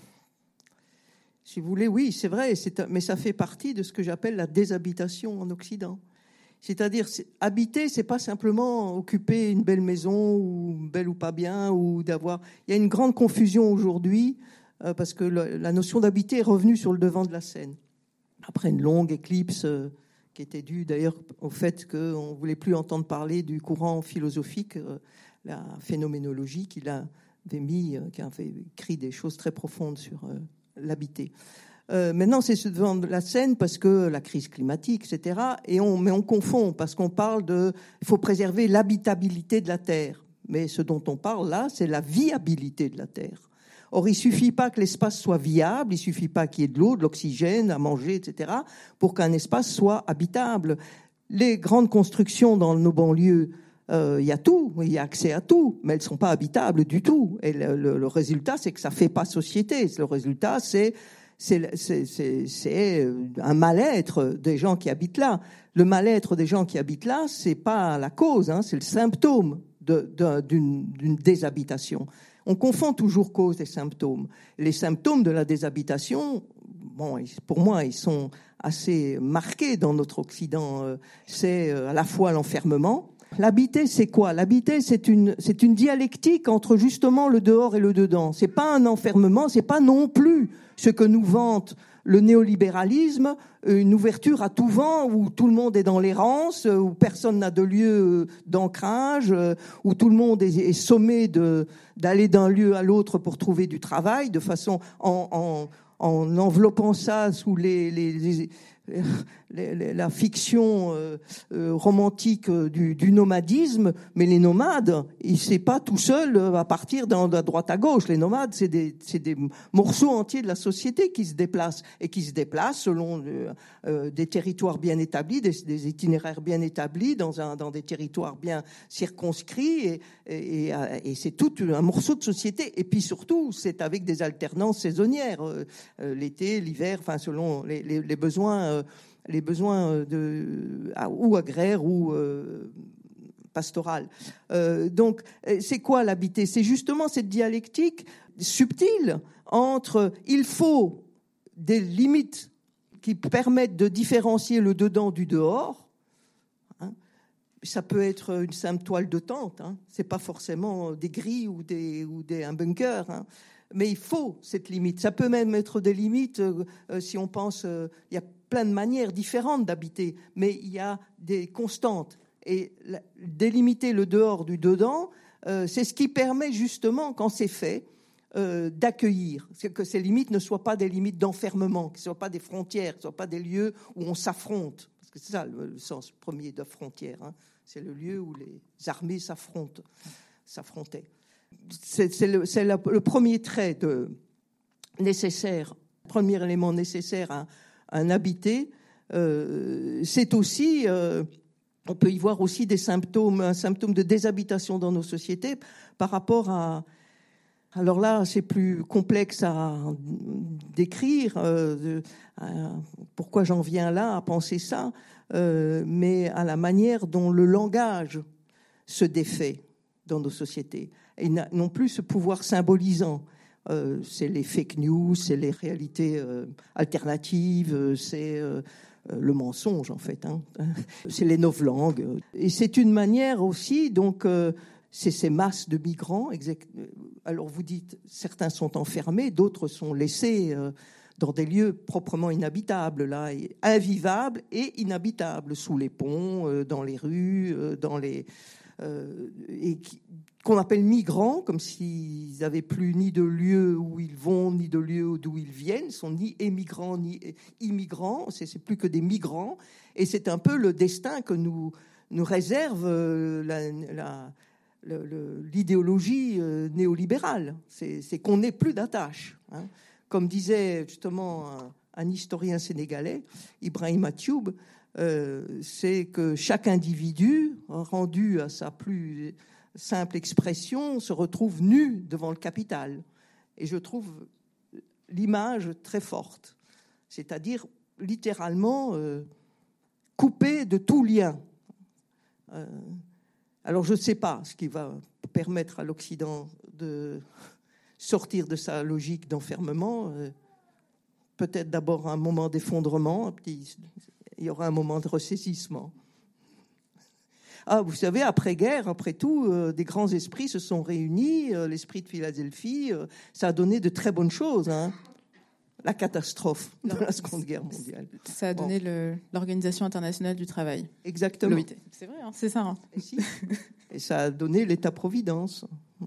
Si vous voulez, oui, c'est vrai, c'est, mais ça fait partie de ce que j'appelle la déshabitation en Occident. C'est-à-dire, c'est, habiter, c'est pas simplement occuper une belle maison, ou belle ou pas bien, ou d'avoir. Il y a une grande confusion aujourd'hui euh, parce que le, la notion d'habiter est revenue sur le devant de la scène après une longue éclipse euh, qui était due d'ailleurs au fait qu'on ne voulait plus entendre parler du courant philosophique, euh, la phénoménologie, qui avait mis, euh, qui avait écrit des choses très profondes sur. Euh, l'habiter. Euh, maintenant, c'est ce devant de la scène parce que la crise climatique, et cetera. Et on, mais on confond parce qu'on parle de, il faut préserver l'habitabilité de la terre. Mais ce dont on parle là, c'est la viabilité de la terre. Or, il suffit pas que l'espace soit viable, il suffit pas qu'il y ait de l'eau, de l'oxygène, à manger, et cetera, pour qu'un espace soit habitable. Les grandes constructions dans nos banlieues, euh, il y a tout, il y a accès à tout, mais elles sont pas habitables du tout. Et le, le, le résultat, c'est que ça fait pas société. Le résultat, c'est c'est, c'est, c'est, c'est un mal-être des gens qui habitent là. Le mal-être des gens qui habitent là, c'est pas la cause, hein, c'est le symptôme de, de, d'une, d'une déshabitation. On confond toujours cause et symptômes. Les symptômes de la déshabitation, bon, pour moi, ils sont assez marqués dans notre Occident. C'est à la fois l'enfermement. L'habiter, c'est quoi? L'habiter, c'est une, c'est une dialectique entre justement le dehors et le dedans. C'est pas un enfermement, c'est pas non plus ce que nous vante le néolibéralisme, une ouverture à tout vent où tout le monde est dans l'errance, où personne n'a de lieu d'ancrage, où tout le monde est, est sommé de, d'aller d'un lieu à l'autre pour trouver du travail, de façon en, en, en enveloppant ça sous les, les, les la fiction euh, euh, romantique du, du nomadisme, mais les nomades, ils c'est pas tout seul à partir de la droite à gauche. Les nomades, c'est des, c'est des morceaux entiers de la société qui se déplacent et qui se déplacent selon euh, euh, des territoires bien établis, des, des itinéraires bien établis, dans un dans des territoires bien circonscrits, et, et, et, et c'est tout un morceau de société. Et puis surtout, c'est avec des alternances saisonnières, euh, euh, l'été, l'hiver, enfin selon les, les, les besoins. Euh, les besoins de ou agraires ou euh, pastorales. Euh, donc, c'est quoi l'habiter? C'est justement cette dialectique subtile entre il faut des limites qui permettent de différencier le dedans du dehors. Hein. Ça peut être une simple toile de tente. Hein. C'est pas forcément des grilles ou des ou des un bunker. Hein. Mais il faut cette limite. Ça peut même être des limites euh, si on pense. Il euh, y a plein de manières différentes d'habiter, mais il y a des constantes. Et la, délimiter le dehors du dedans, euh, c'est ce qui permet justement, quand c'est fait, euh, d'accueillir. C'est que ces limites ne soient pas des limites d'enfermement, que ce ne soient pas des frontières, que ce ne soient pas des lieux où on s'affronte. Parce que c'est ça le, le sens premier de frontière. Hein. C'est le lieu où les armées s'affrontent, s'affrontaient. C'est, c'est, le, c'est la, le premier trait de, nécessaire, premier élément nécessaire à un habité, euh, c'est aussi, euh, on peut y voir aussi des symptômes, un symptôme de déshabitation dans nos sociétés par rapport à, alors là, c'est plus complexe à décrire, euh, euh, pourquoi j'en viens là à penser ça, euh, mais à la manière dont le langage se défait dans nos sociétés, et non plus ce pouvoir symbolisant. Euh, c'est les fake news, c'est les réalités euh, alternatives, euh, c'est euh, le mensonge en fait, hein. C'est les novlangues. Et c'est une manière aussi, donc, euh, c'est ces masses de migrants. Exact, alors vous dites, certains sont enfermés, d'autres sont laissés euh, dans des lieux proprement inhabitables, là, invivables et inhabitables, sous les ponts, euh, dans les rues, euh, dans les... Euh, et qui, qu'on appelle migrants, comme s'ils n'avaient plus ni de lieu où ils vont, ni de lieu d'où ils viennent. Ils sont ni émigrants, ni immigrants. C'est, c'est plus que des migrants. Et c'est un peu le destin que nous, nous réserve la, la, le, le, l'idéologie néolibérale. C'est, c'est qu'on n'ait plus d'attache. Hein. Comme disait justement un, un historien sénégalais, Ibrahima Thioub, euh, c'est que chaque individu, rendu à sa plus simple expression, se retrouve nu devant le capital. Et je trouve l'image très forte, c'est-à-dire littéralement euh, coupé de tout lien. Euh, alors je ne sais pas ce qui va permettre à l'Occident de sortir de sa logique d'enfermement. Euh, peut-être d'abord un moment d'effondrement, puis il y aura un moment de ressaisissement. Ah, vous savez, après-guerre, après tout, euh, des grands esprits se sont réunis, euh, l'esprit de Philadelphie, euh, ça a donné de très bonnes choses. Hein. La catastrophe de la Seconde Guerre mondiale. Ça a donné bon. le, l'Organisation internationale du travail. Exactement. L'O I T. C'est vrai, hein, c'est ça. Hein. Et, si. Et ça a donné l'État-providence.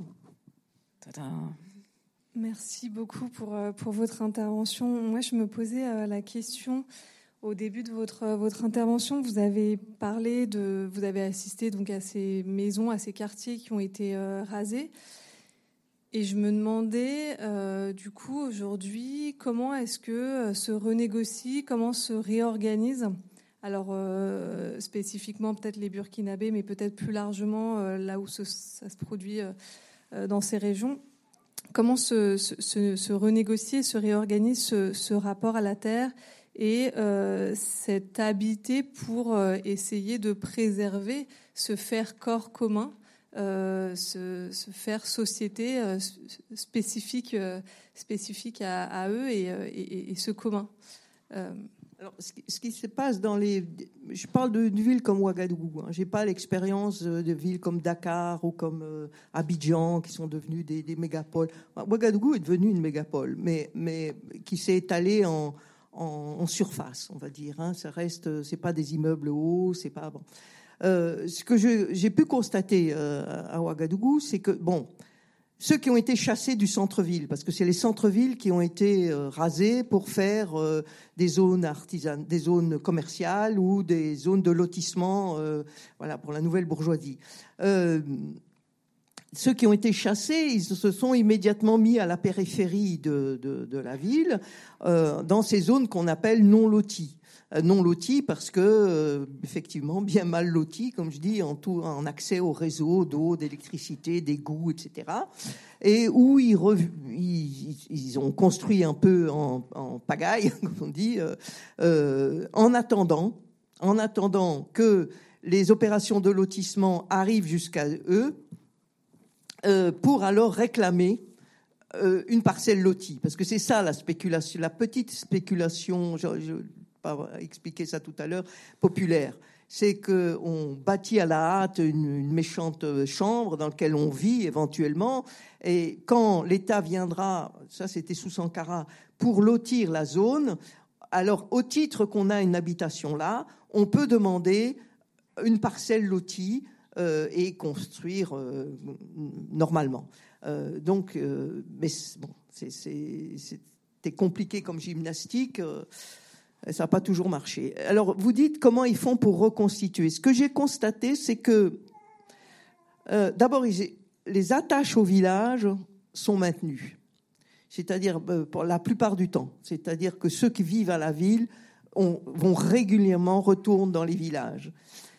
Ta-da. Merci beaucoup pour, pour votre intervention. Moi, je me posais euh, la question... Au début de votre, votre intervention, vous avez parlé de, vous avez assisté donc à ces maisons, à ces quartiers qui ont été euh, rasés. Et je me demandais, euh, du coup, aujourd'hui, comment est-ce que euh, se renégocie, comment se réorganise, alors euh, spécifiquement peut-être les Burkinabés, mais peut-être plus largement euh, là où ce, ça se produit euh, dans ces régions, comment se, se, se renégocier, se réorganise ce, ce rapport à la terre et euh, cet habité pour euh, essayer de préserver ce faire corps commun, Euh, ce, ce faire société euh, spécifique, euh, spécifique à, à eux et, et, et ce commun. Euh. Alors, ce qui, ce qui se passe dans les, je parle d'une ville comme Ouagadougou. Hein. J'ai pas l'expérience de villes comme Dakar ou comme euh, Abidjan qui sont devenues des, des mégapoles. Ouagadougou est devenue une mégapole, mais mais qui s'est étalée en, en, en surface, on va dire. Hein. Ça reste, c'est pas des immeubles hauts, c'est pas bon. Euh, ce que je, j'ai pu constater euh, à Ouagadougou, c'est que, bon, ceux qui ont été chassés du centre-ville, parce que c'est les centres-villes qui ont été euh, rasés pour faire euh, des zones artisanes, des zones commerciales ou des zones de lotissement, euh, voilà, pour la nouvelle bourgeoisie. Euh, ceux qui ont été chassés, ils se sont immédiatement mis à la périphérie de, de, de la ville, euh, dans ces zones qu'on appelle non loties. Non lotis parce que euh, effectivement bien mal lotis, comme je dis, en tout en accès au réseau d'eau, d'électricité, d'égouts, et cetera. Et où ils, rev... ils, ils ont construit un peu en, en pagaille, comme on dit, euh, euh, en attendant, en attendant que les opérations de lotissement arrivent jusqu'à eux, euh, pour alors réclamer euh, une parcelle lotie, parce que c'est ça la spéculation, la petite spéculation. Je, je, pas expliqué ça tout à l'heure, populaire. C'est qu'on bâtit à la hâte une, une méchante chambre dans laquelle on vit éventuellement, et quand l'État viendra, ça c'était sous Sankara, pour lotir la zone, alors au titre qu'on a une habitation là, on peut demander une parcelle lotie euh, et construire euh, normalement. Euh, donc, euh, mais bon, c'est, c'est, c'était compliqué comme gymnastique. Euh, Ça n'a pas toujours marché. Alors, vous dites comment ils font pour reconstituer. Ce que j'ai constaté, c'est que, euh, d'abord, ils, les attaches au village sont maintenues. C'est-à-dire, euh, pour la plupart du temps. C'est-à-dire que ceux qui vivent à la ville on, vont régulièrement retourner dans les villages.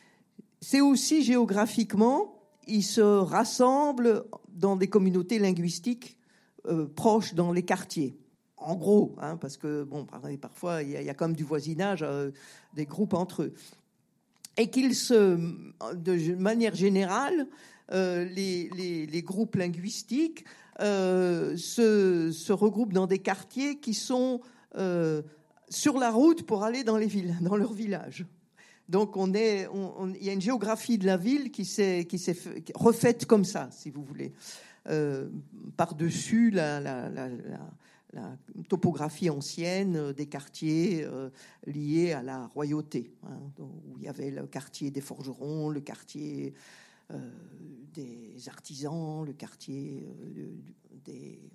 C'est aussi géographiquement, ils se rassemblent dans des communautés linguistiques euh, proches dans les quartiers. En gros, hein, parce que bon, parfois il y, y a quand même du voisinage, euh, des groupes entre eux, et qu'ils se, de manière générale, euh, les, les, les groupes linguistiques euh, se, se regroupent dans des quartiers qui sont euh, sur la route pour aller dans les villes, dans leur village. Donc on est, on, on, il y a une géographie de la ville qui s'est, qui s'est refaite comme ça, si vous voulez, euh, par-dessus la, la, la, la la topographie ancienne des quartiers euh, liés à la royauté, hein, où il y avait le quartier des forgerons, le quartier euh, des artisans, le quartier euh, des,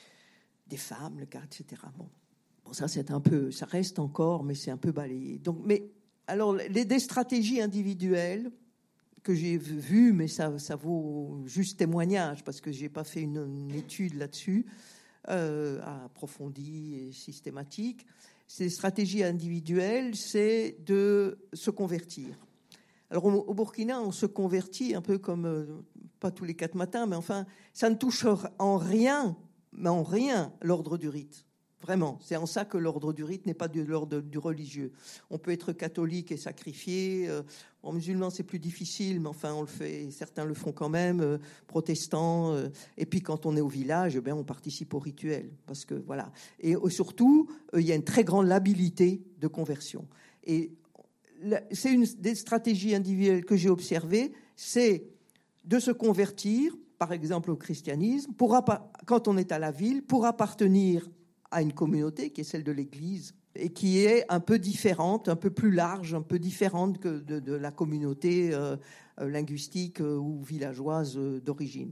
des femmes, le quartier, et cetera. Bon. Bon, ça c'est un peu, ça reste encore, mais c'est un peu balayé. Donc, mais alors les des stratégies individuelles que j'ai vues, mais ça, ça vaut juste témoignage parce que j'ai pas fait une, une étude là-dessus. Euh, approfondie et systématique. Ces stratégies individuelles, c'est de se convertir. Alors au, au Burkina, on se convertit un peu comme, euh, pas tous les quatre matins, mais enfin, ça ne touche en rien, mais en rien, l'ordre du rite. Vraiment, c'est en ça que l'ordre du rite n'est pas de l'ordre du religieux. On peut être catholique et sacrifié. Euh, en musulman, c'est plus difficile, mais enfin, on le fait. Certains le font quand même. Euh, protestants. Euh, et puis, quand on est au village, eh bien, on participe au rituel, parce que voilà. Et euh, surtout, euh, il y a une très grande labilité de conversion. Et la, c'est une des stratégies individuelles que j'ai observées, c'est de se convertir, par exemple au christianisme, pour quand on est à la ville, pour appartenir à une communauté qui est celle de l'Église et qui est un peu différente, un peu plus large, un peu différente que de, de la communauté euh, linguistique euh, ou villageoise euh, d'origine.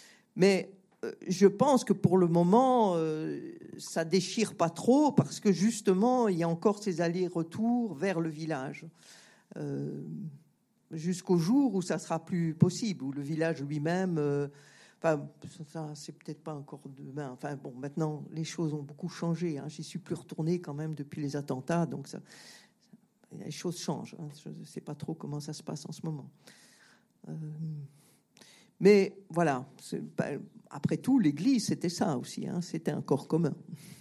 Mais euh, je pense que pour le moment, euh, ça déchire pas trop parce que justement, il y a encore ces allers-retours vers le village. Euh, jusqu'au jour où ça sera plus possible, où le village lui-même... Euh, Enfin, ça, c'est peut-être pas encore demain. Enfin, bon, maintenant, les choses ont beaucoup changé. Hein. J'y suis plus retournée quand même depuis les attentats, donc ça, les choses changent. Hein. Je ne sais pas trop comment ça se passe en ce moment. Euh, mais voilà, c'est, ben, après tout, l'Église, c'était ça aussi. Hein. C'était un corps commun,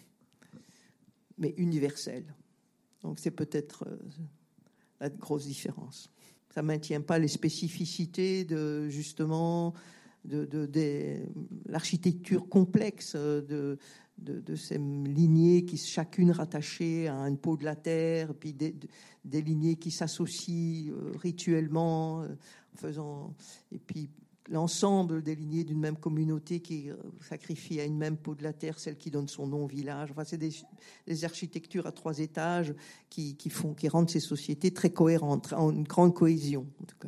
mais universel. Donc c'est peut-être euh, la grosse différence. Ça ne maintient pas les spécificités de, justement, de, de, de l'architecture complexe de, de, de ces lignées qui chacune rattachée à une peau de la terre, puis des, des lignées qui s'associent euh, rituellement, euh, en faisant, et puis l'ensemble des lignées d'une même communauté qui euh, sacrifie à une même peau de la terre celle qui donne son nom au village. Enfin, c'est des, des architectures à trois étages qui, qui font, qui rendent ces sociétés très cohérentes, en une grande cohésion en tout cas.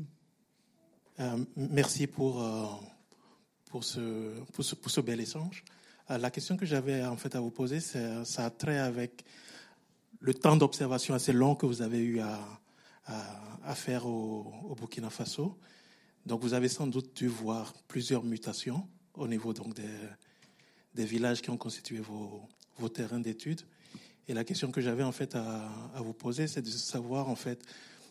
Euh, merci pour, euh, pour, ce, pour, ce, pour ce bel échange. Euh, la question que j'avais en fait à vous poser, c'est, ça a trait avec le temps d'observation assez long que vous avez eu à, à, à faire au, au Burkina Faso. Donc vous avez sans doute dû voir plusieurs mutations au niveau donc des, des villages qui ont constitué vos, vos terrains d'études. Et la question que j'avais en fait à, à vous poser, c'est de savoir en fait...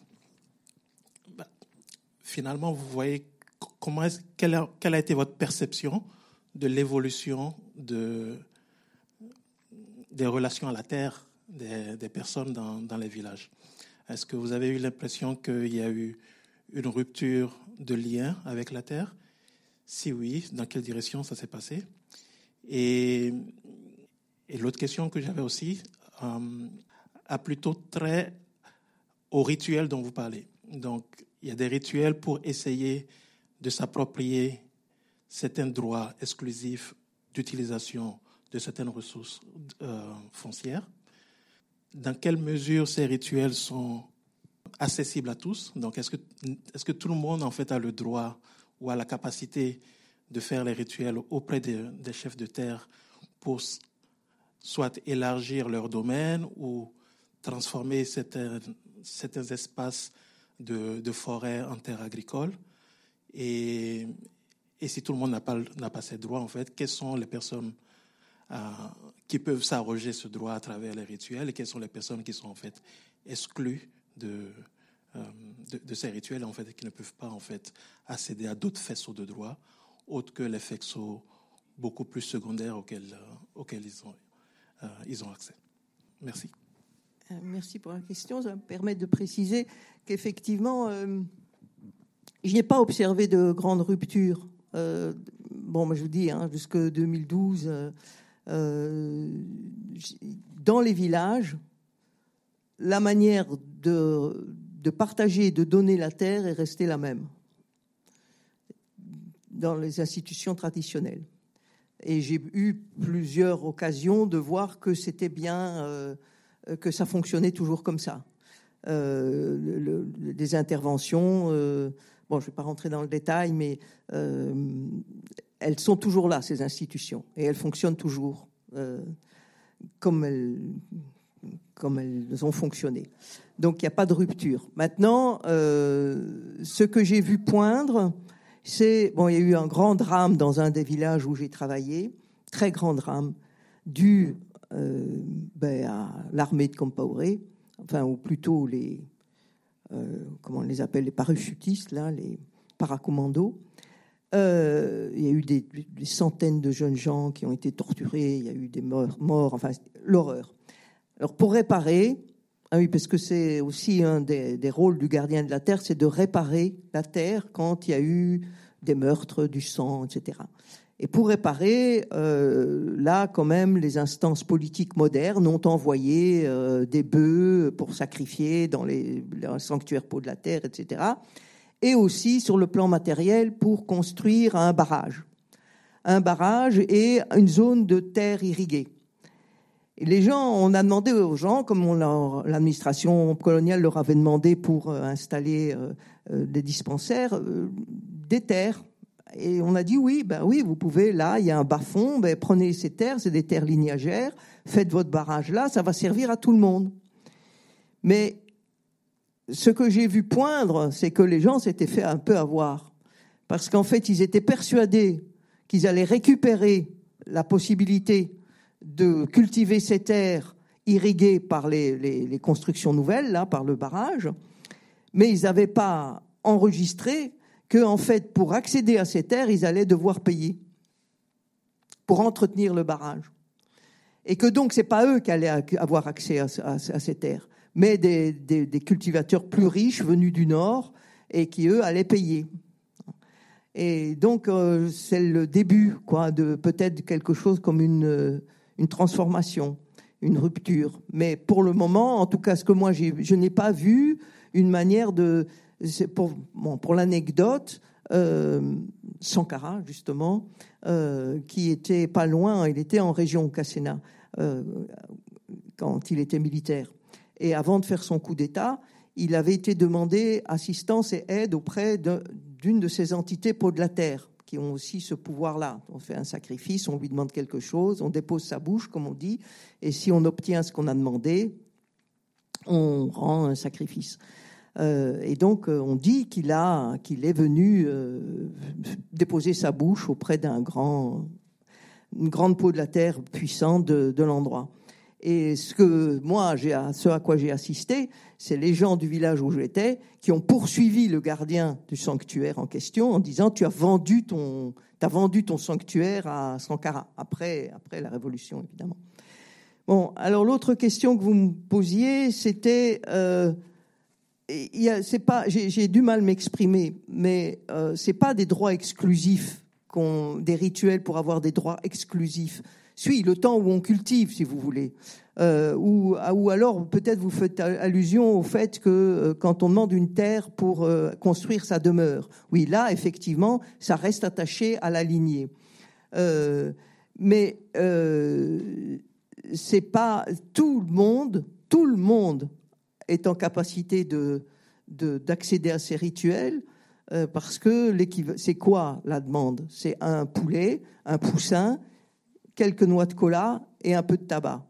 Bah, finalement, vous voyez comment est-ce, quelle, a, quelle a été votre perception de l'évolution de, des relations à la terre des, des personnes dans, dans les villages. Est-ce que vous avez eu l'impression qu'il y a eu une rupture de lien avec la terre? Si oui, dans quelle direction ça s'est passé? Et, et l'autre question que j'avais aussi euh, a plutôt trait au rituel dont vous parlez. Donc, il y a des rituels pour essayer de s'approprier certains droits exclusifs d'utilisation de certaines ressources euh, foncières. Dans quelle mesure ces rituels sont accessibles à tous? Donc, est-ce que, est-ce que tout le monde en fait a le droit ou a la capacité de faire les rituels auprès des, des chefs de terre pour soit élargir leur domaine ou transformer certains, certains espaces de, de forêt en terre agricole? Et, et si tout le monde n'a pas, n'a pas ces droits, en fait, quelles sont les personnes euh, qui peuvent s'arroger ce droit à travers les rituels et quelles sont les personnes qui sont en fait exclues de, euh, de, de ces rituels en fait, et qui ne peuvent pas en fait accéder à d'autres faisceaux de droits autres que les faisceaux beaucoup plus secondaires auxquels, euh, auxquels ils, ont, euh, ils ont accès. Merci. Merci pour la question. Ça me permet de préciser qu'effectivement, euh, je n'ai pas observé de grande rupture. Euh, bon, moi je vous dis, hein, jusque deux mille douze, euh, euh, dans les villages, la manière de, de partager et de donner la terre est restée la même dans les institutions traditionnelles. Et j'ai eu plusieurs occasions de voir que c'était bien... Euh, que ça fonctionnait toujours comme ça. Euh, le, le, des interventions, euh, bon, je ne vais pas rentrer dans le détail, mais euh, elles sont toujours là, ces institutions, et elles fonctionnent toujours euh, comme, elles, comme elles ont fonctionné. Donc, il n'y a pas de rupture. Maintenant, euh, ce que j'ai vu poindre, c'est... Bon, il y a eu un grand drame dans un des villages où j'ai travaillé, très grand drame, dû... Euh, ben, à l'armée de Compaoré, enfin, ou plutôt les, euh, comment on les appelle, les parachutistes, là, les paracommandos. Euh, il y a eu des, des centaines de jeunes gens qui ont été torturés, il y a eu des morts, morts enfin, l'horreur. Alors, pour réparer, ah oui, parce que c'est aussi un des, des rôles du gardien de la terre, c'est de réparer la terre quand il y a eu des meurtres, du sang, et cetera. Et pour réparer, euh, là, quand même, les instances politiques modernes ont envoyé euh, des bœufs pour sacrifier dans les, les sanctuaires Peau de la Terre, et cetera. Et aussi, sur le plan matériel, pour construire un barrage. Un barrage et une zone de terre irriguée. Et les gens, on a demandé aux gens, comme on leur, l'administration coloniale leur avait demandé pour euh, installer euh, euh, des dispensaires, euh, des terres. Et on a dit oui, ben oui, vous pouvez, là, il y a un bas-fond, ben prenez ces terres, c'est des terres lignagères, faites votre barrage là, ça va servir à tout le monde. Mais ce que j'ai vu poindre, c'est que les gens s'étaient fait un peu avoir. Parce qu'en fait, ils étaient persuadés qu'ils allaient récupérer la possibilité de cultiver ces terres irriguées par les, les, les constructions nouvelles, là, par le barrage, mais ils n'avaient pas enregistré que, en fait, pour accéder à ces terres, ils allaient devoir payer pour entretenir le barrage. Et que donc, ce n'est pas eux qui allaient avoir accès à, à, à ces terres, mais des, des, des cultivateurs plus riches venus du Nord et qui, eux, allaient payer. Et donc, euh, c'est le début, quoi, de peut-être quelque chose comme une, une transformation, une rupture. Mais pour le moment, en tout cas, ce que moi, j'ai, je n'ai pas vu une manière de... C'est pour, bon, pour l'anecdote, euh, Sankara, justement, euh, qui était pas loin, il était en région Cassena, euh, quand il était militaire. Et avant de faire son coup d'État, il avait été demandé assistance et aide auprès de, d'une de ces entités peau de la terre, qui ont aussi ce pouvoir-là. On fait un sacrifice, on lui demande quelque chose, on dépose sa bouche, comme on dit, et si on obtient ce qu'on a demandé, on rend un sacrifice. Euh, et donc, euh, on dit qu'il a, qu'il est venu euh, déposer sa bouche auprès d'un grand, une grande peau de la terre puissante de, de l'endroit. Et ce que moi, j'ai, ce à quoi j'ai assisté, c'est les gens du village où j'étais qui ont poursuivi le gardien du sanctuaire en question en disant tu as vendu ton, t'as vendu ton sanctuaire à Sankara après, après la Révolution, évidemment. Bon, alors l'autre question que vous me posiez, c'était euh, il y a, c'est pas, j'ai, j'ai du mal à m'exprimer, mais euh, c'est pas des droits exclusifs, qu'on, des rituels pour avoir des droits exclusifs. Suit le temps où on cultive, si vous voulez, euh, ou, ou alors peut-être vous faites allusion au fait que euh, quand on demande une terre pour euh, construire sa demeure, oui, là effectivement, ça reste attaché à la lignée. Euh, mais euh, c'est pas tout le monde, tout le monde est en capacité de, de d'accéder à ces rituels. Euh, parce que l'équiv- c'est quoi la demande ? C'est un poulet, un poussin, quelques noix de cola et un peu de tabac.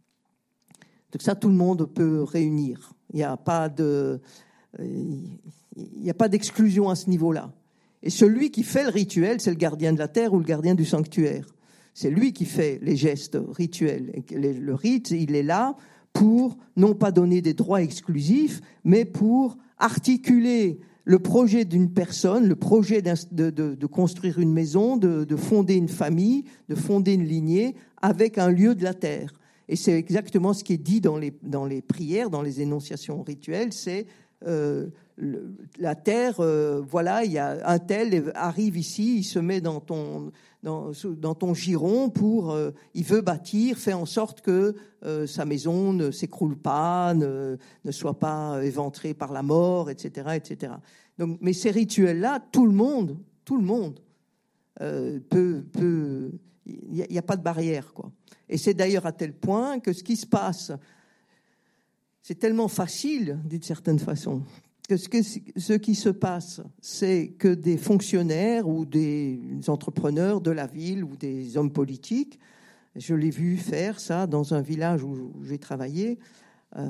Donc ça, tout le monde peut réunir. Il n'y a pas de, il n'y a pas d'exclusion à ce niveau-là. Et celui qui fait le rituel, c'est le gardien de la terre ou le gardien du sanctuaire. C'est lui qui fait les gestes rituels. Et le rite, il est là pour non pas donner des droits exclusifs, mais pour articuler le projet d'une personne, le projet de, de, de construire une maison, de, de fonder une famille, de fonder une lignée avec un lieu de la terre. Et c'est exactement ce qui est dit dans les, dans les prières, dans les énonciations rituelles, c'est euh, le, la terre, euh, voilà, il y a un tel arrive ici, il se met dans ton, dans, dans ton giron pour, euh, il veut bâtir, fait en sorte que euh, sa maison ne s'écroule pas, ne, ne soit pas éventrée par la mort, et cetera, et cetera. Donc, mais ces rituels-là, tout le monde, tout le monde euh, peut, peut, il n'y a, a pas de barrière, quoi. Et c'est d'ailleurs à tel point que ce qui se passe, c'est tellement facile, d'une certaine façon, que ce, que ce qui se passe, c'est que des fonctionnaires ou des entrepreneurs de la ville ou des hommes politiques, je l'ai vu faire ça dans un village où j'ai travaillé, euh,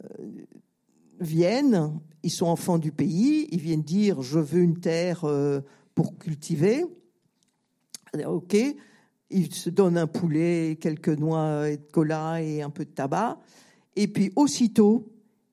viennent, ils sont enfants du pays, ils viennent dire « je veux une terre euh, pour cultiver ». Ok, ils se donnent un poulet, quelques noix de cola et un peu de tabac. Et puis aussitôt,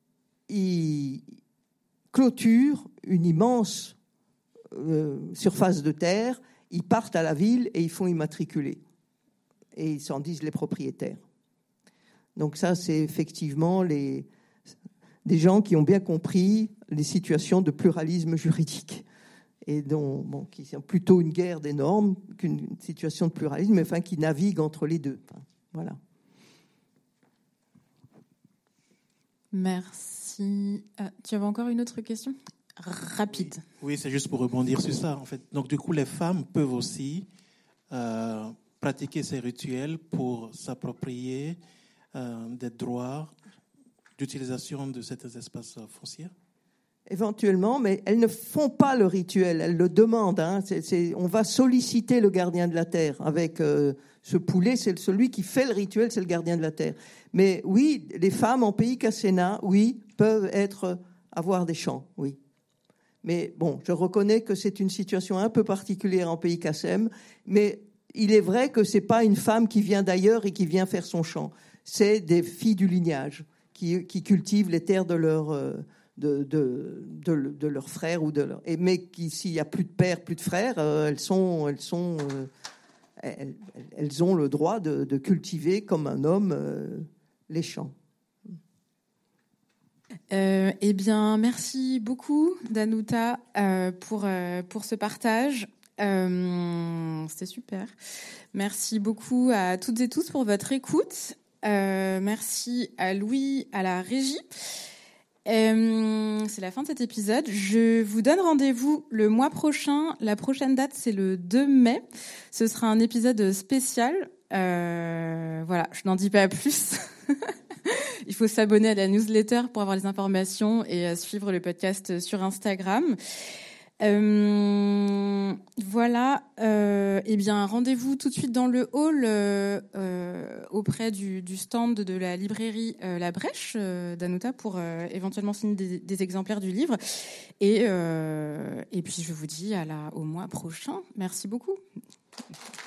ils clôturent une immense euh, surface de terre, ils partent à la ville et ils font immatriculer. Et ils s'en disent les propriétaires. Donc ça, c'est effectivement les, des gens qui ont bien compris les situations de pluralisme juridique. Et dont, bon, qui sont plutôt une guerre des normes qu'une situation de pluralisme, mais enfin qui navigue entre les deux. Enfin, voilà. Merci. Ah, tu avais encore une autre question ? Rapide. Oui, c'est juste pour rebondir sur ça, en fait. Donc, du coup, les femmes peuvent aussi euh, pratiquer ces rituels pour s'approprier euh, des droits d'utilisation de certains espaces fonciers. Éventuellement, mais elles ne font pas le rituel, elles le demandent. Hein. C'est, c'est, on va solliciter le gardien de la terre. Avec euh, ce poulet, c'est celui qui fait le rituel, c'est le gardien de la terre. Mais oui, les femmes en pays Cassena, oui, peuvent être, avoir des champs, oui. Mais bon, je reconnais que c'est une situation un peu particulière en pays Kassem, mais il est vrai que c'est pas une femme qui vient d'ailleurs et qui vient faire son champ. C'est des filles du lignage qui, qui cultivent les terres de leur, de, de, de, de leurs frères ou de leur, et, mais qui, s'il y a plus de pères, plus de frères, euh, elles sont, elles sont, euh, elles, elles ont le droit de, de cultiver comme un homme euh, les champs. Euh, eh bien, merci beaucoup, Danuta, euh, pour, euh, pour ce partage. Euh, c'était super. Merci beaucoup à toutes et tous pour votre écoute. Euh, merci à Louis, à la régie. Euh, c'est la fin de cet épisode. Je vous donne rendez-vous le mois prochain. La prochaine date, c'est le deux mai. Ce sera un épisode spécial. Euh, voilà, je n'en dis pas plus. Il faut s'abonner à la newsletter pour avoir les informations et suivre le podcast sur Instagram. Euh, voilà. Euh, eh bien, rendez-vous tout de suite dans le hall euh, euh, auprès du, du stand de la librairie euh, La Brèche, euh, Danuta, pour euh, éventuellement signer des, des exemplaires du livre. Et, euh, et puis, je vous dis à la, au mois prochain. Merci beaucoup.